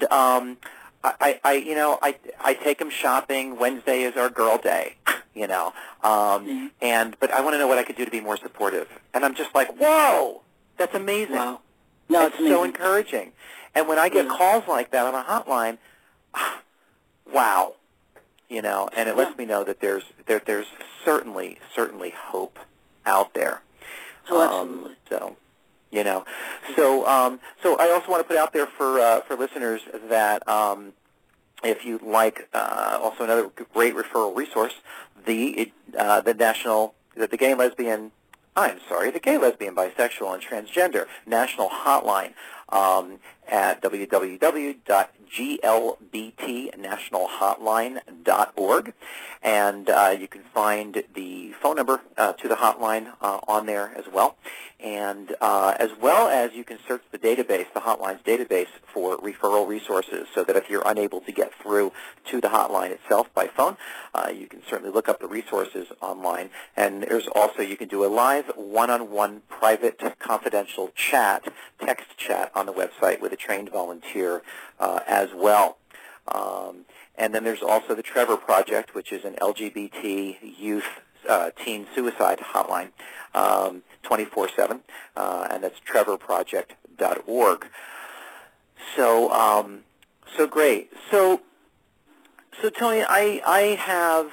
I take him shopping. Wednesday is our girl day. But I want to know what I could do to be more supportive. And I'm just like, whoa, that's amazing. Wow. No, it's amazing. So encouraging. And when I get calls like that on a hotline, wow, and it lets me know that there's certainly hope out there. Oh, absolutely. So I also want to put out there for listeners that if you'd like also another great referral resource, the Gay, Lesbian, Bisexual, and Transgender National Hotline at www.glbtnationalhotline.org, and you can find the phone number to the hotline on there as well, and as well as you can search the database, the hotline's database, for referral resources, so that if you're unable to get through to the hotline itself by phone, you can certainly look up the resources online. And there's also, you can do a live one-on-one private confidential chat, text chat on the website with a trained volunteer as well. And then there's also the Trevor Project, which is an LGBT youth teen suicide hotline 24/7, and that's trevorproject.org. So great. So Tony, I have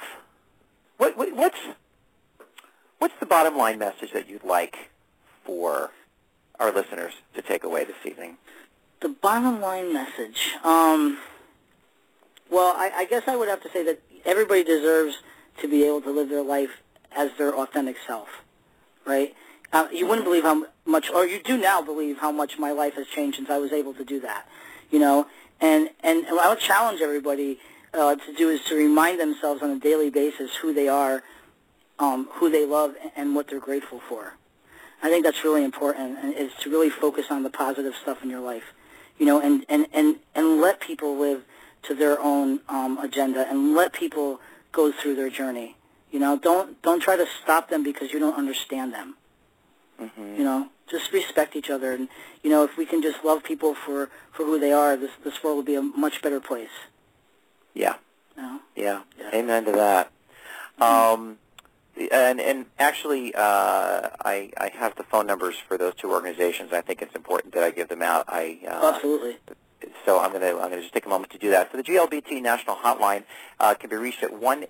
what's the bottom line message that you'd like for our listeners to take away this evening? The bottom line message. Well, I guess I would have to say that everybody deserves to be able to live their life as their authentic self, right? You wouldn't believe how much, or you do now believe how much my life has changed since I was able to do that, And what I would challenge everybody to do is to remind themselves on a daily basis who they are, who they love, and what they're grateful for. I think that's really important, and is to really focus on the positive stuff in your life, and let people live to their own agenda, and let people go through their journey. Don't try to stop them because you don't understand them. Mm-hmm. Just respect each other, and if we can just love people for who they are, this world will be a much better place. Yeah. Yeah. Amen to that. Mm-hmm. And actually, I have the phone numbers for those two organizations. I think it's important that I give them out. Absolutely. So I'm gonna just take a moment to do that. So the GLBT National Hotline can be reached at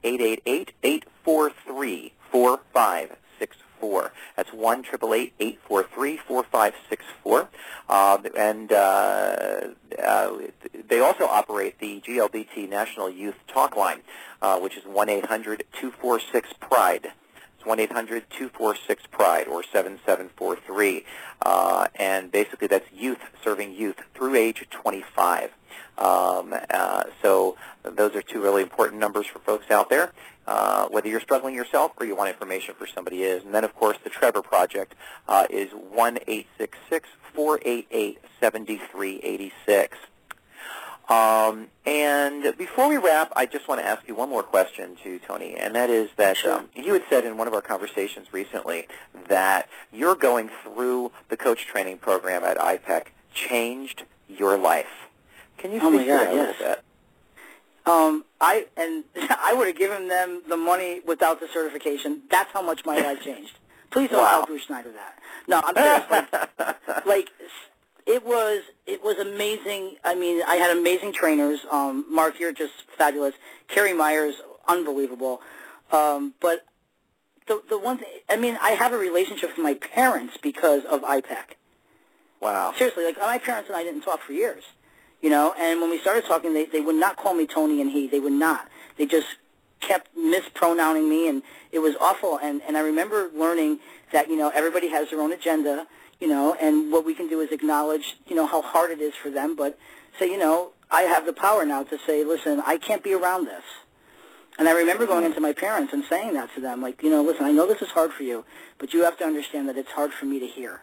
1-888-843-4564. That's 1-888-843-4564. And they also operate the GLBT National Youth Talk Line, which is 1-800-246-PRIDE. It's 1-800-246-PRIDE or 7743. And basically that's youth, serving youth through age 25. So those are two really important numbers for folks out there, whether you're struggling yourself or you want information for somebody is. And then, of course, the Trevor Project is 1-866-488-7386. And before we wrap, I just want to ask you one more question too, Tony, and that is that you had said in one of our conversations recently that you're going through the coach training program at IPEC changed your life. Can you speak to that a little bit? I would have given them the money without the certification. That's how much my life changed. Please don't tell Bruce Snyder that. No, I'm serious. It was amazing. I mean, I had amazing trainers. Mark, you're just fabulous. Kerry Myers, unbelievable. But the one thing, I mean, I have a relationship with my parents because of IPEC. Wow. Seriously, my parents and I didn't talk for years. And when we started talking, they would not call me Tony and he. They would not. They just kept mispronouncing me, and it was awful. And I remember learning that, everybody has their own agenda, and what we can do is acknowledge, how hard it is for them, but say, I have the power now to say, listen, I can't be around this. And I remember going into my parents and saying that to them, listen, I know this is hard for you, but you have to understand that it's hard for me to hear.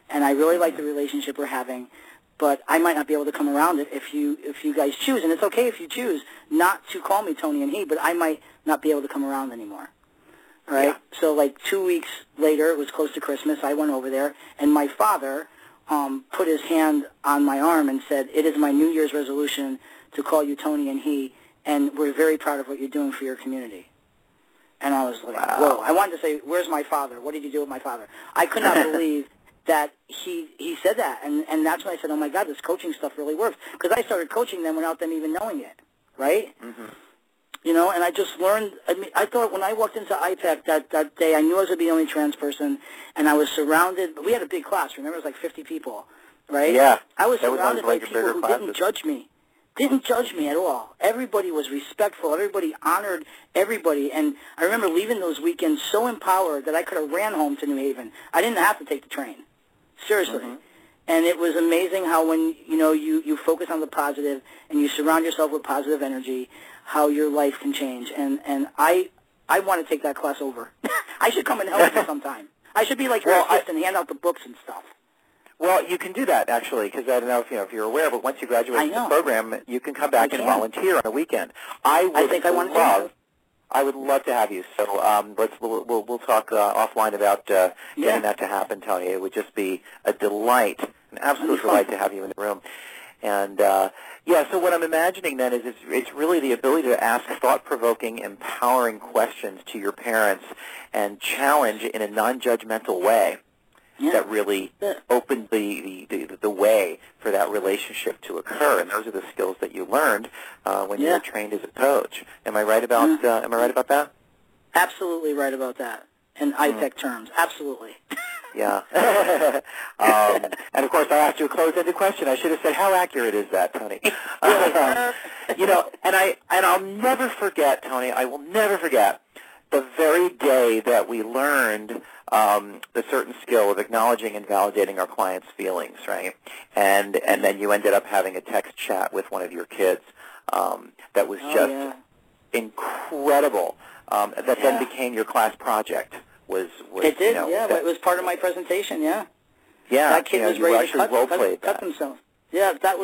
and I really like the relationship we're having, but I might not be able to come around it if you guys choose, and it's okay if you choose not to call me Tony and he, but I might not be able to come around anymore. All right? Yeah. So like 2 weeks later, it was close to Christmas, I went over there, and my father put his hand on my arm and said, "It is my New Year's resolution to call you Tony and he, and we're very proud of what you're doing for your community." And I was like, Wow. whoa. I wanted to say, "Where's my father? What did you do with my father?" I could not believe that he said that. And that's when I said, oh, my God, this coaching stuff really works. Because I started coaching them without them even knowing it, right? Mm-hmm. You know, and I just learned, I thought when I walked into IPEC that day, I knew I was going to be the only trans person, and I was surrounded. We had a big class, remember? It was like 50 people, right? Yeah. I was That was surrounded like by a people bigger who classes. didn't judge me. Didn't judge me at all. Everybody was respectful. Everybody honored everybody. And I remember leaving those weekends so empowered that I could have ran home to New Haven. I didn't have to take the train. Seriously. Mm-hmm. And it was amazing how when, you know, you focus on the positive and you surround yourself with positive energy, how your life can change. And I want to take that class over. I should come and help you sometime. I should be like your assistant and hand out the books and stuff. Well, you can do that, actually, because I don't know if you're aware, but once you graduate from the program, you can come back and volunteer on a weekend. I would love to have you. So we'll talk offline about getting that to happen, Tony. It would just be a delight, an absolute delight to have you in the room. And so what I'm imagining then is it's really the ability to ask thought-provoking, empowering questions to your parents and challenge in a non-judgmental way. Yeah. That really opened the way for that relationship to occur, and those are the skills that you learned when you were trained as a coach. Am I right about that? Absolutely right about that. In IPEC terms, absolutely. Yeah. And of course, I asked you a closed-ended question. I should have said, "How accurate is that, Tony?" You know, and I'll never forget, Tony. I will never forget the very day that we learned the certain skill of acknowledging and validating our clients' feelings, right? And then you ended up having a text chat with one of your kids that was just incredible. That then became your class project. It did, it was part of my presentation, yeah. Yeah, that kid was ready to cut that. himself. Yeah, that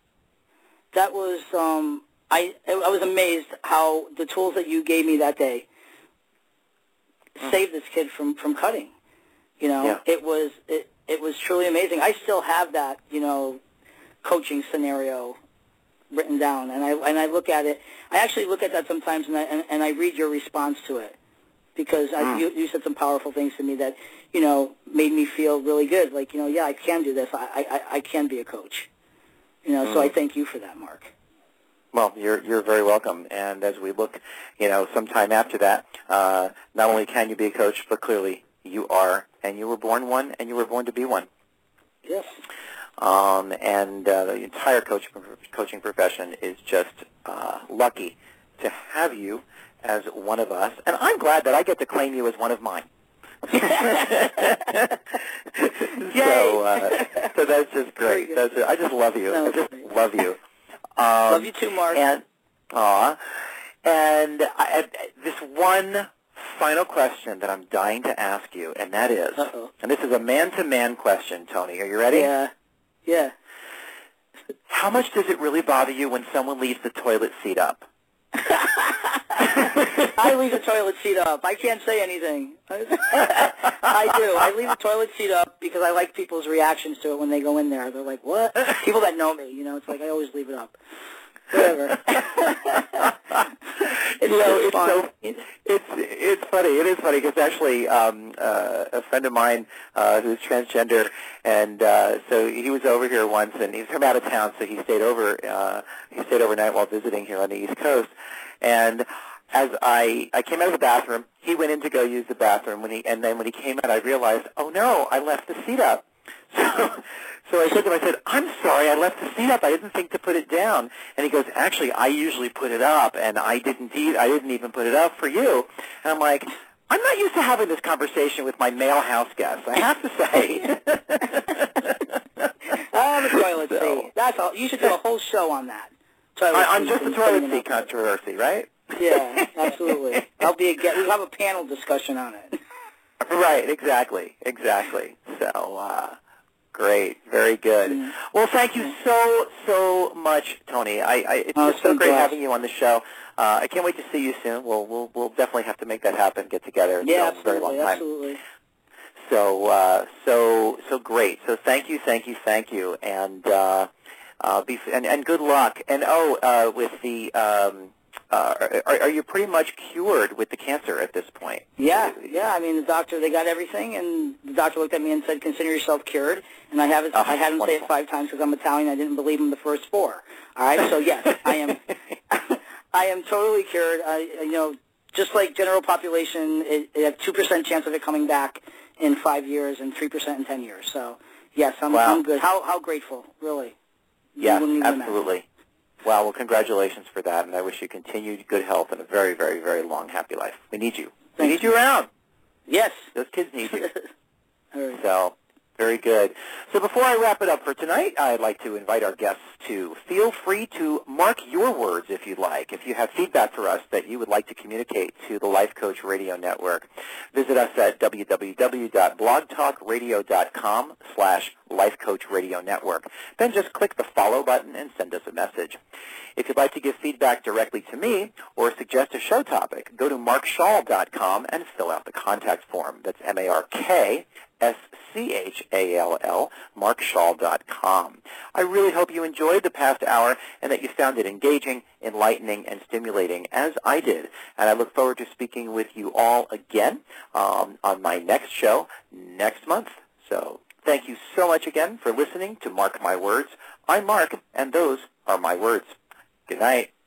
was. I was amazed how the tools that you gave me that day saved this kid from cutting. You know, it was truly amazing. I still have that, you know, coaching scenario written down, and I look at it. I actually look at that sometimes, and I read your response to it, because you said some powerful things to me that, you know, made me feel really good. Like, you know, yeah, I can do this. I can be a coach. You know, so I thank you for that, Mark. Well, you're very welcome. And as we look, you know, sometime after that, not only can you be a coach, but clearly you are, and you were born one, and you were born to be one. Yes. And the entire coaching profession is just lucky to have you as one of us, and I'm glad that I get to claim you as one of mine. So that's just great. I just love you. I just love you. Love you too, Mark. And this one final question that I'm dying to ask you, and that is, and this is a man-to-man question, Tony. Are you ready? Yeah. How much does it really bother you when someone leaves the toilet seat up? I leave the toilet seat up. I can't say anything. I do. I leave the toilet seat up because I like people's reactions to it when they go in there. They're like, what? People that know me, you know, it's like I always leave it up. Whatever. It's funny. It is funny because actually a friend of mine who's transgender, and so he was over here once, and he's from out of town, so he stayed overnight while visiting here on the East Coast. And as I came out of the bathroom, he went in to go use the bathroom. And then when he came out, I realized, oh no, I left the seat up. So I said to him, I'm sorry, I left the seat up. I didn't think to put it down. And he goes, actually, I usually put it up, and I didn't even put it up for you. And I'm like, I'm not used to having this conversation with my male house guests, I have to say. The toilet seat. That's all. You should do a whole show on that. I'm just a toilet seat controversy, right? Yeah, absolutely. We'll have a panel discussion on it. Right, exactly. So, Great. Very good. Well, thank you so much, Tony. It's just so great having you on the show. I can't wait to see you soon. We'll definitely have to make that happen. Get together. Yeah, a very long time. absolutely. So great. So thank you, and good luck. And with the are you pretty much cured with the cancer at this point? Yeah. I mean, the doctor, they got everything, and the doctor looked at me and said, "Consider yourself cured." And I had him say it 5 times because I'm Italian. I didn't believe him the first 4. All right. So yes, I am. I am totally cured. Just like general population, it have 2% chance of it coming back in 5 years and 3% in 10 years. So yes, I'm good. How grateful, really. Yes, absolutely. Wow, well, congratulations for that, and I wish you continued good health and a very, very, very long, happy life. We need you. We need you around. Yes. Those kids need you. All right. So, very good. So before I wrap it up for tonight, I'd like to invite our guests to feel free to mark your words if you'd like. If you have feedback for us that you would like to communicate to the Life Coach Radio Network, visit us at www.blogtalkradio.com/Life Coach Radio Network. Then just click the follow button and send us a message. If you'd like to give feedback directly to me or suggest a show topic, go to markschall.com and fill out the contact form. That's MarkSchall, markschall.com. I really hope you enjoyed the past hour and that you found it engaging, enlightening, and stimulating, as I did. And I look forward to speaking with you all again on my next show next month. So thank you so much again for listening to Mark My Words. I'm Mark, and those are my words. Good night.